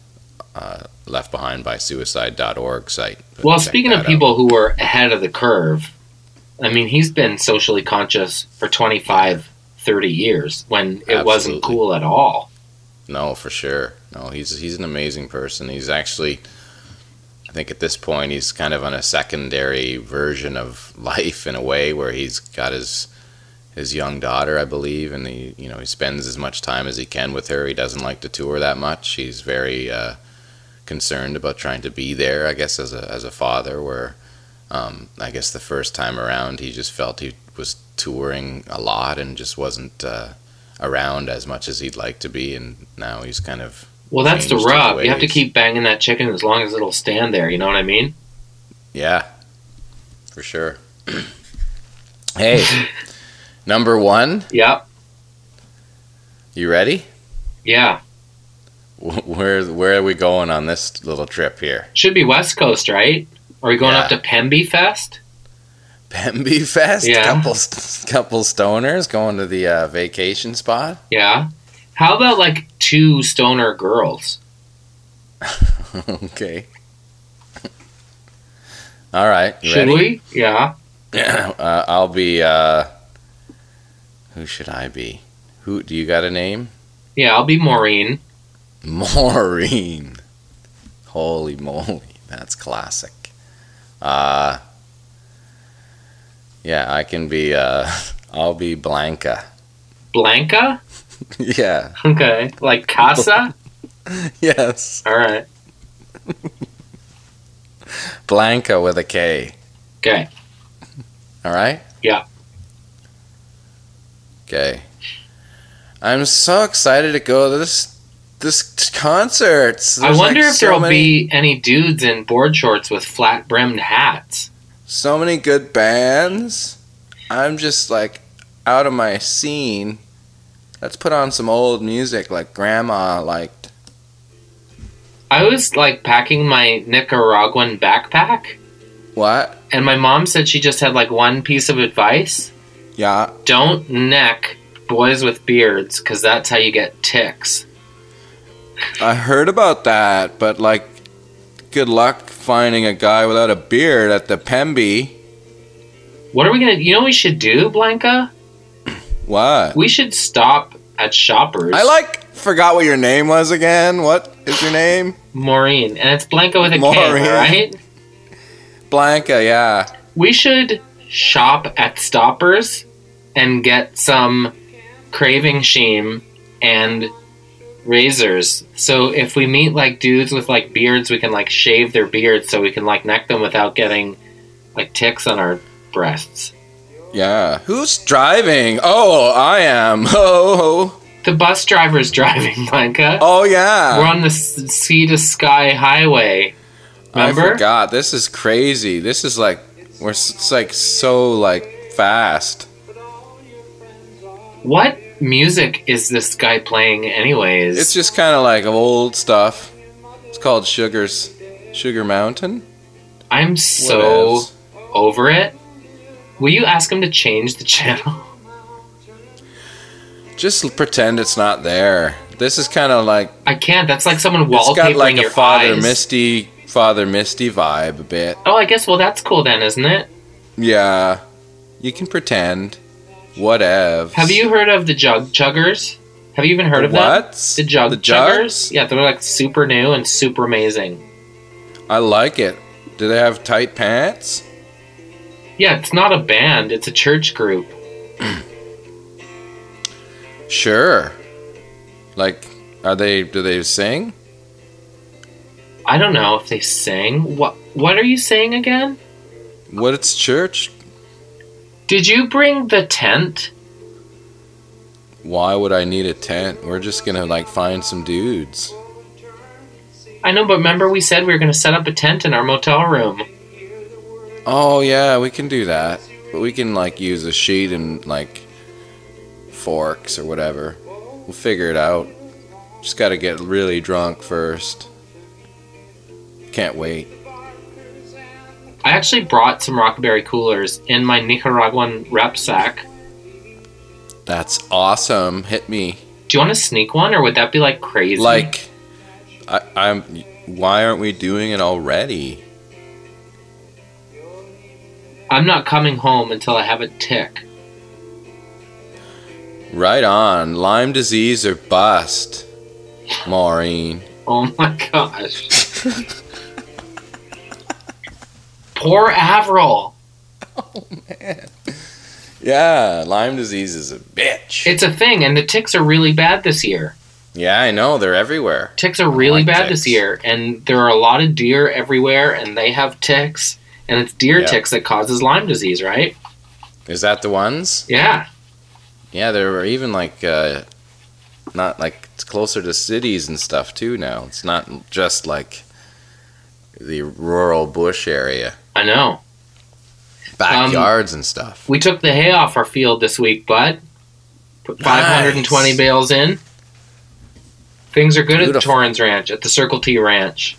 S5: leftbehindbysuicide.org site.
S3: Well,
S5: Check
S3: speaking
S5: that
S3: of people who were ahead of the curve, I mean, he's been socially conscious for 25, 30 years when it wasn't
S5: Absolutely.
S3: cool at all.
S5: No, for sure. No, he's an amazing person. He's actually, I think at this point, he's kind of on a secondary version of life in a way where he's got his young daughter, I believe, and he spends as much time as he can with her. He doesn't like to tour that much. He's very concerned about trying to be there, I guess, as a father, where I guess the first time around he just felt he was touring a lot and just wasn't around as much as he'd like to be, and now he's kind of
S3: Well, that's the
S5: changed his
S3: rub. You have to
S5: ways.
S3: keep banging that chicken as long as it'll stand there. You know what I mean?
S5: Yeah, for sure. Hey, number one,
S3: Yep.
S5: you ready?
S3: Yeah.
S5: Where are we going on this little trip here?
S3: Should be West Coast, right? Are we going
S5: Yeah.
S3: up to Pemby Fest?
S5: Pemby Fest?
S3: Yeah.
S5: Couple stoners going to the vacation spot?
S3: Yeah. How about like 2 stoner girls?
S5: Okay. All right. You
S3: Should
S5: ready?
S3: we? Yeah.
S5: I'll be. Who should I be? Who do you got a name?
S3: Yeah, I'll be Maureen.
S5: Maureen. Holy moly, that's classic. Yeah, I can be. I'll be Blanca.
S3: Blanca?
S5: Yeah.
S3: Okay. Like Casa?
S5: Yes.
S3: All right.
S5: Blanca with a K.
S3: Okay.
S5: All right.
S3: Yeah.
S5: Okay. I'm so excited to go to this concert.
S3: I wonder if there'll be any dudes in board shorts with flat brimmed hats.
S5: so many good bands. I'm just like out of my scene. Let's put on some old music like Grandma liked.
S3: I was like packing my Nicaraguan backpack,
S5: What?
S3: and my mom said she just had like one piece of advice.
S5: Yeah.
S3: Don't neck boys with beards, because that's how you get ticks.
S5: I heard about that, but like, good luck finding a guy without a beard at the Pemby.
S3: What are we gonna? You know what we should do, Blanca?
S5: What?
S3: We should stop at Shoppers.
S5: Forgot what your name was again. What is your name?
S3: Maureen, and it's Blanca with a K,
S5: Maureen.
S3: right?
S5: Blanca, yeah.
S3: We should shop at Stoppers and get some craving shame and razors. So if we meet like dudes with like beards, we can like shave their beards so we can like neck them without getting like ticks on our breasts.
S5: Yeah. Who's driving? Oh, I am. Oh.
S3: The bus driver's driving, Micah.
S5: Oh yeah.
S3: We're on the Sea to Sky Highway. Remember?
S5: I forgot. This is crazy. This is like it's like so like fast.
S3: What music is this guy playing anyways?
S5: It's just kind of like old stuff. It's called Sugar Mountain.
S3: I'm so over it. Will you ask him to change the channel?
S5: Just pretend it's not there. This is kind of like
S3: I can't. That's like someone wallpapering
S5: it's got like
S3: your
S5: a Father
S3: eyes.
S5: Misty vibe a bit.
S3: Oh, I guess. Well, that's cool then, isn't it?
S5: Yeah, you can pretend. Whatevs.
S3: Have you heard of the Chuggers? Have you even heard of them?
S5: What?
S3: The Chuggers?
S5: Jugs?
S3: Yeah, they're like super new and super amazing.
S5: I like it. Do they have tight pants?
S3: Yeah, it's not a band. It's a church group.
S5: Sure. Like, do they sing?
S3: I don't know if they sing. What are you saying again?
S5: What, it's church?
S3: Did you bring the tent?
S5: Why would I need a tent? We're just gonna, like, find some dudes.
S3: I know, but remember we said we were going to set up a tent in our motel room.
S5: Oh, yeah, we can do that. But we can, like, use a sheet and, like, forks or whatever. We'll figure it out. Just gotta get really drunk first. Can't wait.
S3: I actually brought some Rockberry coolers in my Nicaraguan rucksack.
S5: That's awesome. Hit me.
S3: Do you want to sneak one, or would that be like crazy?
S5: Like, I'm. Why aren't we doing it already?
S3: I'm not coming home until I have a tick.
S5: Right on. Lyme disease or bust, Maureen.
S3: Oh my gosh. Poor Avril.
S5: Oh man. Yeah, Lyme disease is a bitch.
S3: It's a thing, and the ticks are really bad this year.
S5: Yeah, I know. They're everywhere.
S3: Ticks are really bad
S5: ticks.
S3: this year, and there are a lot of deer everywhere, and they have ticks, and it's deer
S5: Yep.
S3: ticks that causes Lyme disease, right?
S5: Is that the ones?
S3: Yeah.
S5: Yeah, there are even like, not like, it's closer to cities and stuff too now. It's not just like the rural bush area.
S3: I know.
S5: Backyards and stuff.
S3: We took the hay off our field this week, bud. Put 520
S5: Nice.
S3: bales in. Things are good at the
S5: Beautiful.
S3: Torrens Ranch, at the Circle T Ranch.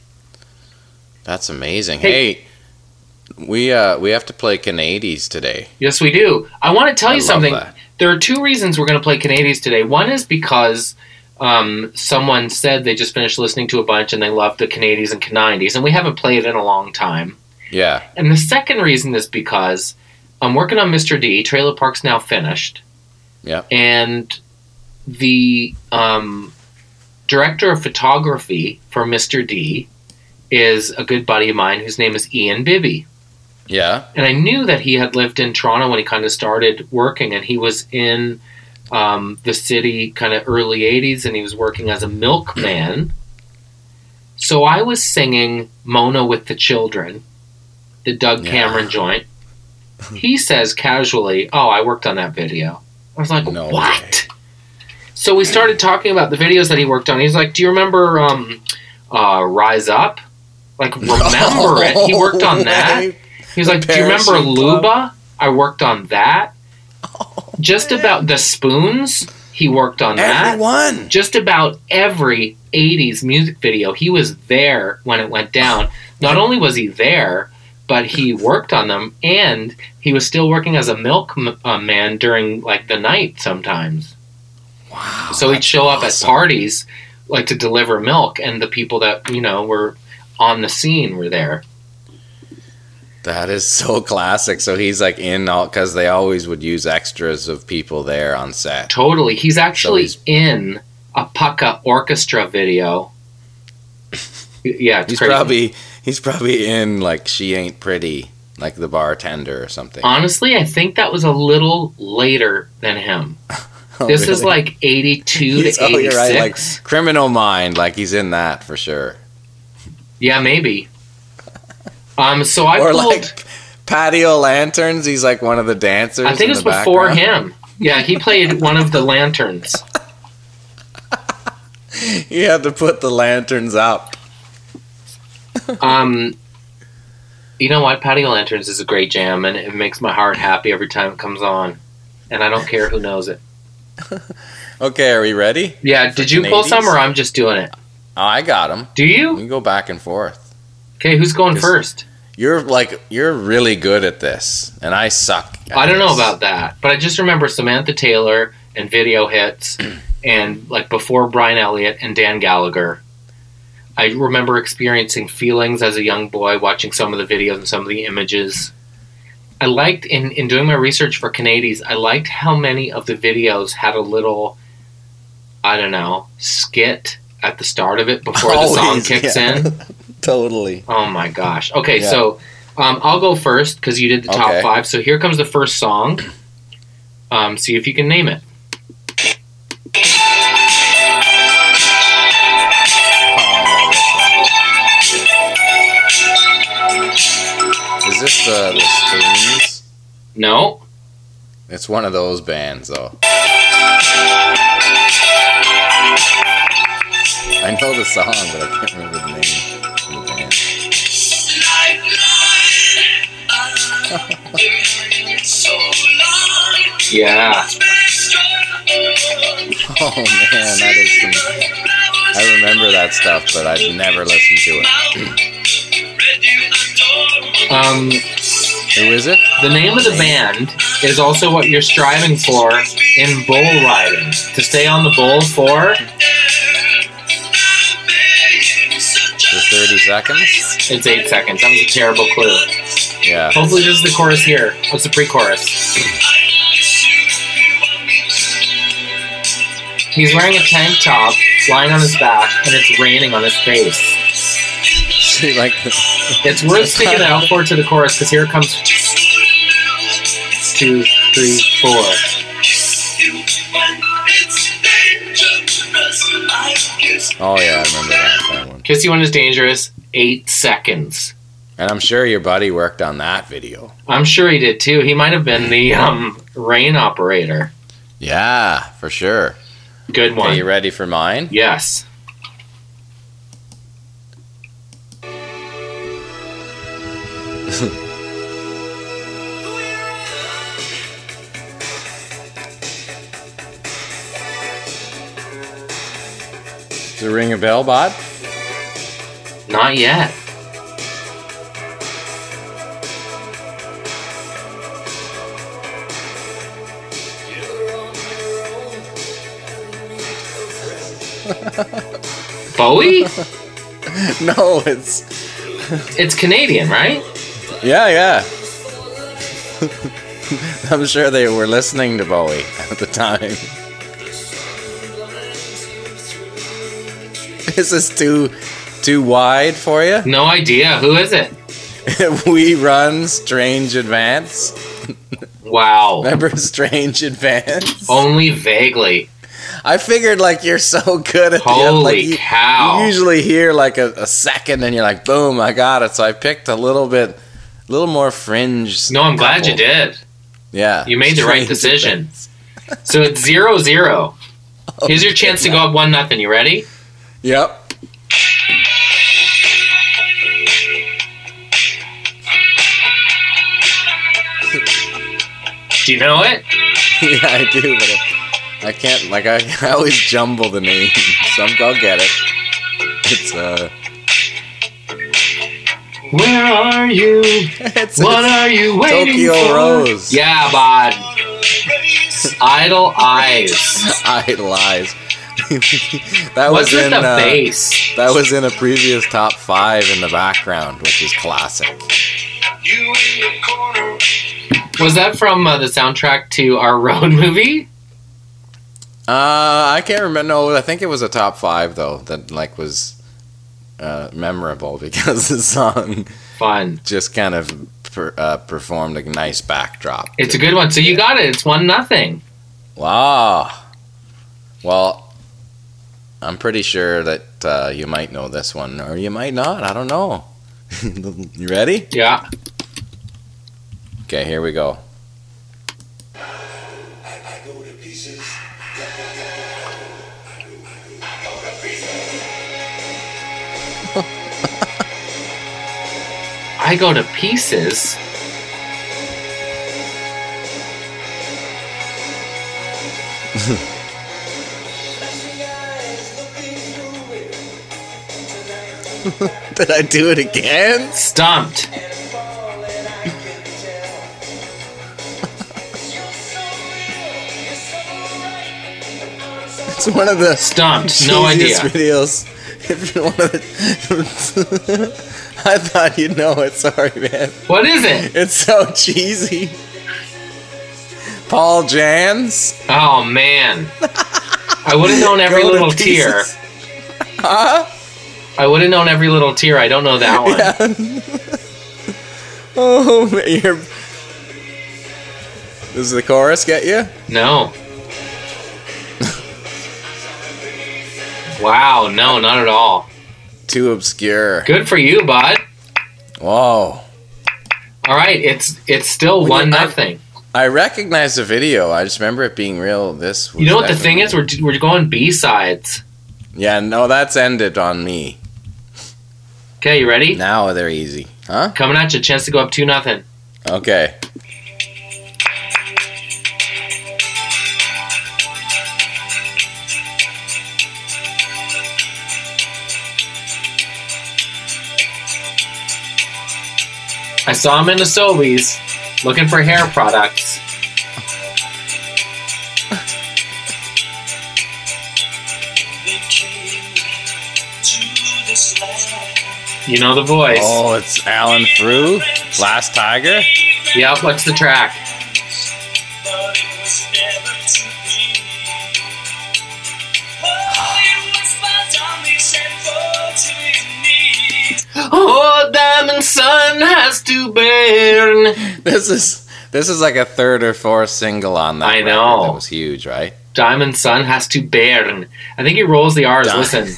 S5: That's amazing.
S3: Hey.
S5: Hey, we have to play Canadies today.
S3: Yes, we do. I want to tell you
S5: love
S3: something.
S5: that.
S3: There are two reasons we're going to play Canadies today. One is because someone said they just finished listening to a bunch and they loved the Canadies and K90s, and we haven't played in a long time.
S5: Yeah.
S3: And the second reason is because I'm working on Mr. D. Trailer Park's now finished.
S5: Yeah.
S3: And the director of photography for Mr. D is a good buddy of mine whose name is Ian Bibby.
S5: Yeah.
S3: And I knew that he had lived in Toronto when he kind of started working, and he was in the city kind of early 80s, and he was working as a milkman. So I was singing Mona with the Children, the Doug
S5: Yeah.
S3: Cameron joint. He says casually, "Oh, I worked on that video." I was like,
S5: No
S3: "What?"
S5: way.
S3: So we started talking about the videos that he worked on. He's like, "Do you remember Rise Up? Like, remember it? He worked on that."
S5: Way.
S3: He was like, "Do you remember
S5: Parachute Club?
S3: Luba? I worked on that. Just about the Spoons, he worked on that.
S5: Everyone.
S3: Just about every 80s music video, he was there when it went down. Not only was he there, but he worked on them, and he was still working as a milkman during like the night sometimes.
S5: Wow.
S3: So he'd
S5: that's
S3: show up at
S5: awesome.
S3: parties like to deliver milk, and the people that were on the scene were there.
S5: That is so classic. So he's like in all, because they always would use extras of people there on set.
S3: Totally. He's actually
S5: So
S3: in a Pucka Orchestra video. Yeah, it's crazy.
S5: He's probably in like She Ain't Pretty, like the bartender or something.
S3: Honestly, I think that was a little later than him.
S5: Oh,
S3: This is
S5: really?
S3: like 82 to 86.
S5: Oh, you're right. Like Criminal Mind, like he's in that for sure.
S3: Yeah, maybe. So I
S5: Or
S3: pulled...
S5: like Patio Lanterns. He's like one of the dancers.
S3: I think
S5: in
S3: it was
S5: the
S3: before
S5: background.
S3: him. Yeah, he played one of the lanterns.
S2: You have to put the lanterns up.
S3: You know what? Patio Lanterns is a great jam, and it makes my heart happy every time it comes on. And I don't care who knows it.
S2: Okay, are we ready?
S3: Yeah, did you pull some, or I'm just doing it?
S2: Oh, I got them.
S3: Do
S2: We
S3: you?
S2: can go back and forth.
S3: Okay, who's going first?
S2: You're really good at this, and I suck.
S3: I don't know about that, but I just remember Samantha Taylor and Video Hits, and like before Brian Elliott and Dan Gallagher. I remember experiencing feelings as a young boy watching some of the videos and some of the images. I liked, in doing my research for Canadies, I liked how many of the videos had a little, I don't know, skit at the start of it before the song kicks in.
S2: Totally.
S3: Oh my gosh. Okay,
S2: Yeah.
S3: so I'll go first because you did the top 5. So here comes the first song. See if you can name it.
S2: Is this the Spoons?
S3: No.
S2: It's one of those bands, though. I know the song, but I can't remember the name of the band.
S3: Yeah.
S2: Oh man, that is some. I remember that stuff, but I've never listened to it. Who is it?
S3: The name of the band is also what you're striving for in bull riding. To stay on the bull for
S2: 30 seconds?
S3: It's 8 seconds. That was a terrible clue.
S2: Yeah.
S3: Hopefully this is the chorus here. What's the pre-chorus? He's wearing a tank top, lying on his back, and it's raining on his face.
S2: See, like,
S3: It's worth sticking it out for to the chorus, because here it comes 2, 3, 4.
S2: oh yeah, I remember that one.
S3: Kiss You When It's Dangerous, 8 seconds.
S2: And I'm sure your buddy worked on that video.
S3: I'm sure he did too. He might have been the rain operator.
S2: Yeah, for sure.
S3: Good one.
S2: Okay, you ready for mine?
S3: Yes.
S2: Does it ring a bell, Bod?
S3: Not yet. Bowie?
S2: No, it's
S3: It's Canadian, right?
S2: yeah. I'm sure they were listening to Bowie at the time. Is this too wide for you?
S3: No idea. Who is it?
S2: We Run Strange Advance.
S3: Wow.
S2: Remember Strange Advance?
S3: Only vaguely.
S2: I figured like you're so good at
S3: Holy
S2: the
S3: cow.
S2: You usually hear like a second and you're like, boom, I got it. So I picked a little more fringe.
S3: No, I'm glad you did.
S2: Yeah.
S3: You made the right
S2: Strange
S3: decision.
S2: Advance.
S3: So it's 0-0. Here's your chance to go up 1-0. You ready?
S2: Yep.
S3: Do you know it?
S2: Yeah, I do, but I can't, like, I always jumble the names. I'll get it. It's,
S3: Where are you? What are you waiting
S2: Tokyo
S3: for?
S2: Rose.
S3: Yeah, bod. Idle Eyes.
S2: Idolize. That
S3: What's
S2: was
S3: with
S2: in
S3: the bass?
S2: that was in a previous top 5 in the background, which is classic.
S3: Was that from the soundtrack to our road movie?
S2: I can't remember. No, I think it was a top 5 though. That like was memorable because the song
S3: Fun.
S2: just kind of performed a nice backdrop.
S3: It's a good one. So you got it. It's 1-0.
S2: Wow. Well, I'm pretty sure that you might know this one, or you might not. I don't know. You ready?
S3: Yeah.
S2: Okay, here we go.
S3: I go to pieces.
S5: Did I do it again?
S3: Stumped.
S5: It's one of the
S3: Stumped. No idea.
S5: cheesiest videos. If one of the I thought you'd know it. Sorry, man.
S3: What is it?
S5: It's so cheesy. Paul Jans.
S3: Oh man. I would have known every
S5: Go to
S3: little tear.
S5: pieces. Huh?
S3: I would have known every little tear. I don't know that one.
S5: Oh, man. Does the chorus get you?
S3: No. Wow, no, not at all.
S5: Too obscure.
S3: Good for you, bud.
S5: Whoa.
S3: All right, it's still
S5: Well,
S3: 1-0.
S5: I recognize the video. I just remember it being real. This was
S3: You know what the thing is?
S5: definitely-
S3: We're going B-sides.
S5: Yeah, no, that's ended on me.
S3: Okay, you ready?
S5: Now they're easy. Huh?
S3: Coming at you, chance to go up 2-0.
S5: Okay.
S3: I saw him in the Sobeys looking for hair products. You know the voice.
S5: Oh, it's Alan Frew? Last Tiger?
S3: Yep, what's the track? Oh, diamond sun has to burn.
S5: This is like a third or fourth single on that
S3: I
S5: record
S3: know.
S5: that was huge, right?
S3: Diamond sun has to burn. I think he rolls the R's. Listen.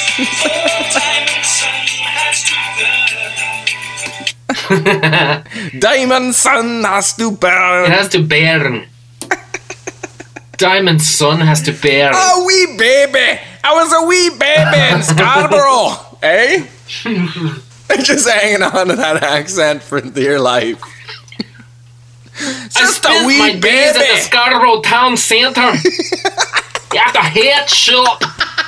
S5: Diamond sun has to
S3: It
S5: burn.
S3: has to burn. Diamond sun has to burn.
S5: A wee baby. I was a wee baby in Scarborough. Eh? Just hanging on to that accent for dear life.
S3: I
S5: Just
S3: spent
S5: a wee
S3: my days at the
S5: baby.
S3: Scarborough Town Centre. At the head shop.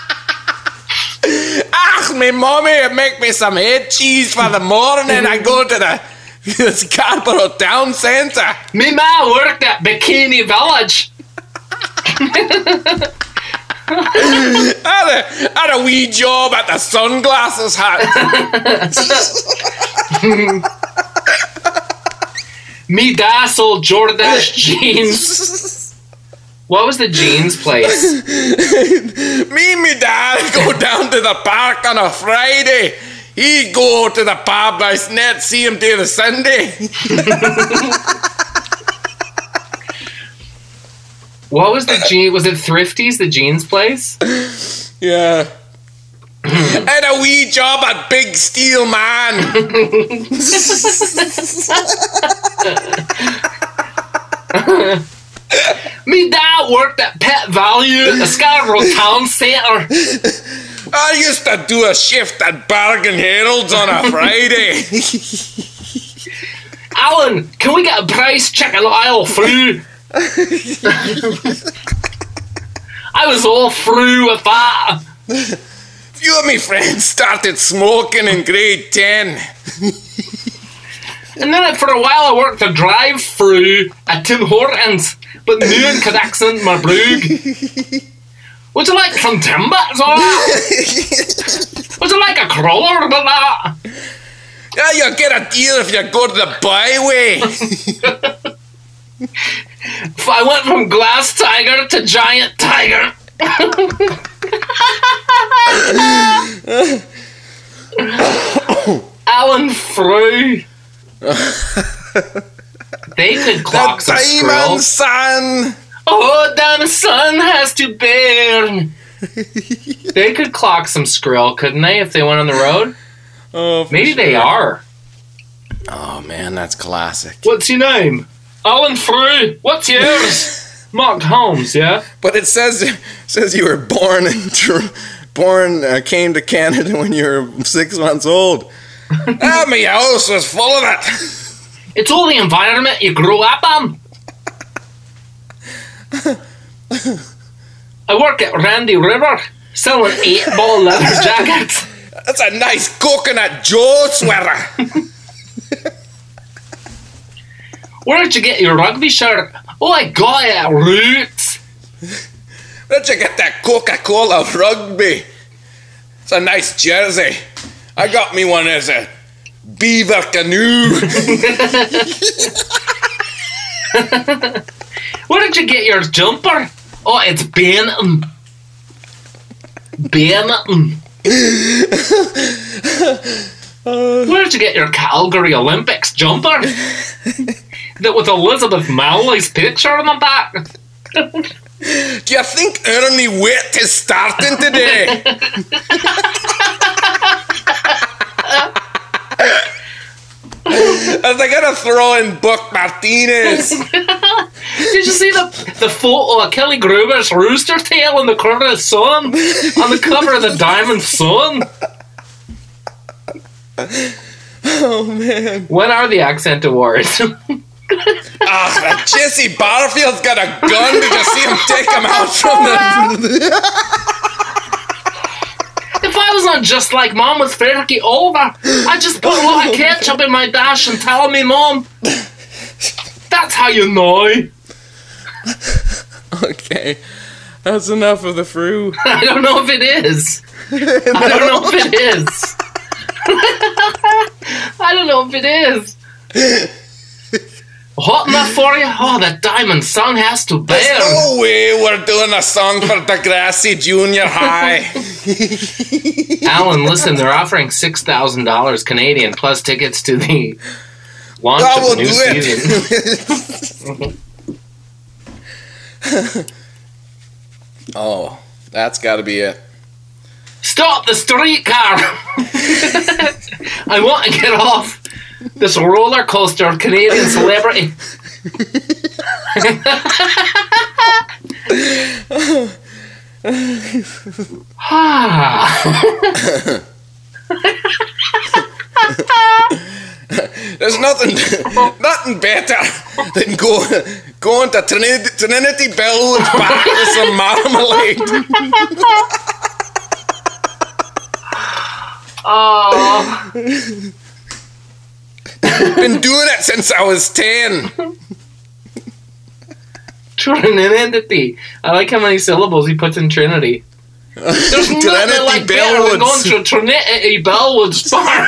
S5: Ah, me mommy would make me some head cheese for the morning. I go to the Scarborough Town Centre.
S3: Me ma worked at Bikini Village.
S5: I had a wee job at the sunglasses hut.
S3: Me da sold Jordache jeans. What was the jeans place?
S5: Me and me dad go down to the park on a Friday. He go to the pub. I net see him till the Sunday.
S3: What was the jeans? Was it Thrifty's, the jeans place?
S5: Yeah. I had a wee job at Big Steel Man.
S3: Me dad worked at Pet Value at the Scarborough Town Centre.
S5: I used to do a shift at Bargain Herald's on a Friday.
S3: Alan, can we get a price chicken aisle through? I was all through with that.
S5: Few of me friends started smoking in grade 10.
S3: And then for a while I worked a drive-through at Tim Hortons, but no one could accent my brogue. Would you like some timbits or that? Would you like a crawler with that?
S5: Yeah, you get a deal if you go to the byway.
S3: If I went from glass tiger to giant tiger. Alan Frew. They could clock
S5: The
S3: some
S5: diamond
S3: squirrels.
S5: sun.
S3: Oh, damn sun has to burn. They could clock some skrill, couldn't they, if they went on the road?
S5: Oh, for
S3: Maybe they
S5: sure.
S3: are.
S5: Oh man, that's classic.
S3: What's your name? Alan Frew. What's yours? Mark Holmes, yeah?
S5: But it says you were born in came to Canada when you were 6 months old. My house was full of it.
S3: It's all the environment you grew up in. I work at Randy River, selling 8-ball leather jackets.
S5: That's a nice coconut Joe sweater.
S3: Where did you get your rugby shirt? Oh, I got it at Roots.
S5: Where'd you get that Coca-Cola rugby? It's a nice jersey. I got me one as a beaver canoe.
S3: Where did you get your jumper? Oh, it's Benetton. Benetton. Where did you get your Calgary Olympics jumper? That with Elizabeth Malloy's picture on the back.
S5: Do you think Ernie Witt is starting today? Are they gonna throw in Buck Martinez?
S3: Did you see the photo of Kelly Gruber's rooster tail in the corner of the Sun? On the cover of the Diamond Sun?
S5: Oh man.
S3: When are the Accent Awards?
S5: Jesse Barfield's got a gun. Did you see him take him out from the...
S3: If I was on Just Like Mom with Fergie over, I'd just put a lot of ketchup in my dash and tell me, Mom. That's how you know.
S5: Okay. That's enough of the Frew.
S3: I don't know if it is. I don't know if it is. I don't know if it is. Hot enough for you? Oh, that Diamond Sun has to bear.
S5: There's no way we're doing a song for Degrassi Junior High.
S3: Alan, listen, they're offering $6,000 Canadian plus tickets to the launch of the new season.
S5: Oh, that's got to be it.
S3: Stop the streetcar! I want to get off this roller coaster of Canadian celebrity.
S5: There's nothing better than going to Trinity Bellwood's back with some marmalade.
S3: Oh.
S5: Been doing it since I was 10.
S3: Trinity. I like how many syllables he puts in Trinity. There's nothing like better than going to Trinity Bellwood's Park.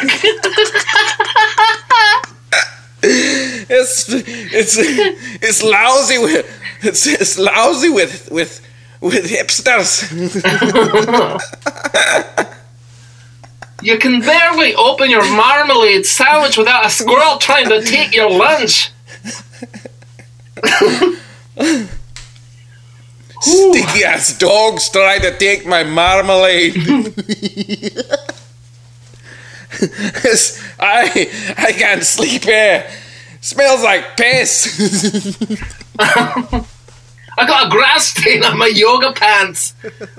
S5: It's lousy with it's lousy with hipsters.
S3: You can barely open your marmalade sandwich without a squirrel trying to take your lunch.
S5: Sticky ass dogs try to take my marmalade. I can't sleep here. Smells like piss.
S3: I got a grass stain on my yoga pants.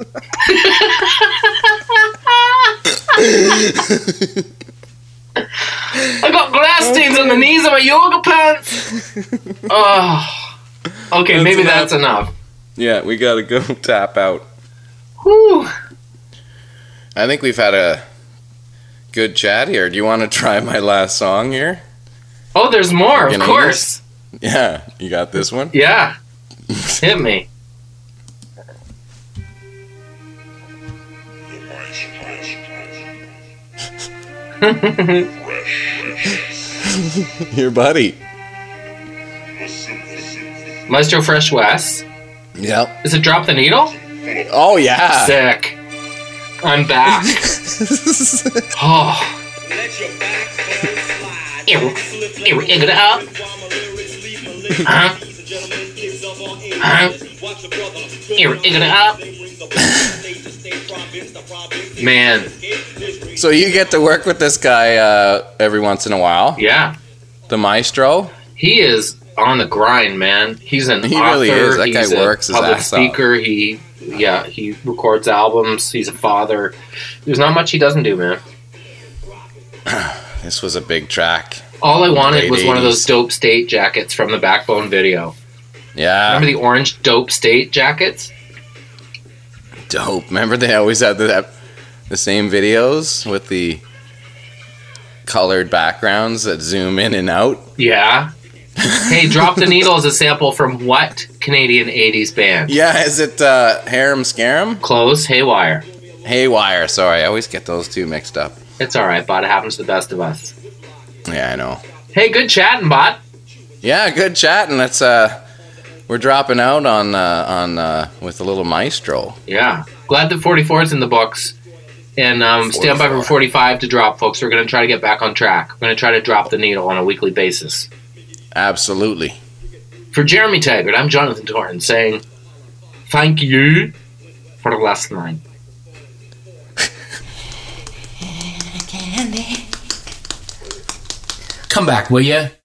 S3: I got grass stains on the knees of my yoga pants. Oh. Okay, maybe that's enough.
S5: Yeah, we gotta go tap out.
S3: Whew.
S5: I think we've had a good chat here. Do you want to try my last song here?
S3: Oh, there's more, of course.
S5: Yeah, you got this one?
S3: Yeah. Hit me.
S5: Your buddy.
S3: Maestro Fresh West.
S5: Yep.
S3: Is it Drop the Needle?
S5: Oh, yeah.
S3: Sick. I'm back. Oh. Egg it up. Huh? Egg it up. Man.
S5: So you get to work with this guy every once in a while?
S3: Yeah.
S5: The maestro?
S3: He is on the grind, man. He's an
S5: He
S3: author.
S5: really is. That
S3: he's
S5: guy
S3: a
S5: works his
S3: public
S5: ass off.
S3: speaker. He records albums. He's a father. There's not much he doesn't do, man.
S5: This was a big track.
S3: All I wanted
S5: Late
S3: was one of
S5: 80s.
S3: those Dope State jackets from the Backbone video.
S5: Yeah.
S3: Remember the orange Dope State jackets?
S5: Dope. Remember they always had the same videos with the colored backgrounds that zoom in and out?
S3: Yeah. Hey, Drop the Needle is a sample from what Canadian 80s band?
S5: Yeah, is it Harem Scarum?
S3: Close, Haywire.
S5: Haywire, sorry. I always get those two mixed up.
S3: It's alright, bot. It happens to the best of us.
S5: Yeah, I know.
S3: Hey, good chatting, bot.
S5: Yeah, good chatting. That's we're dropping out on with a little maestro.
S3: Yeah. Glad that 44 is in the books. And stand by for 45 to drop, folks. We're going to try to get back on track. We're going to try to drop the needle on a weekly basis.
S5: Absolutely.
S3: For Jeremy Taggart, I'm Jonathan Torrance saying thank you for the last night.
S6: Come back, will you?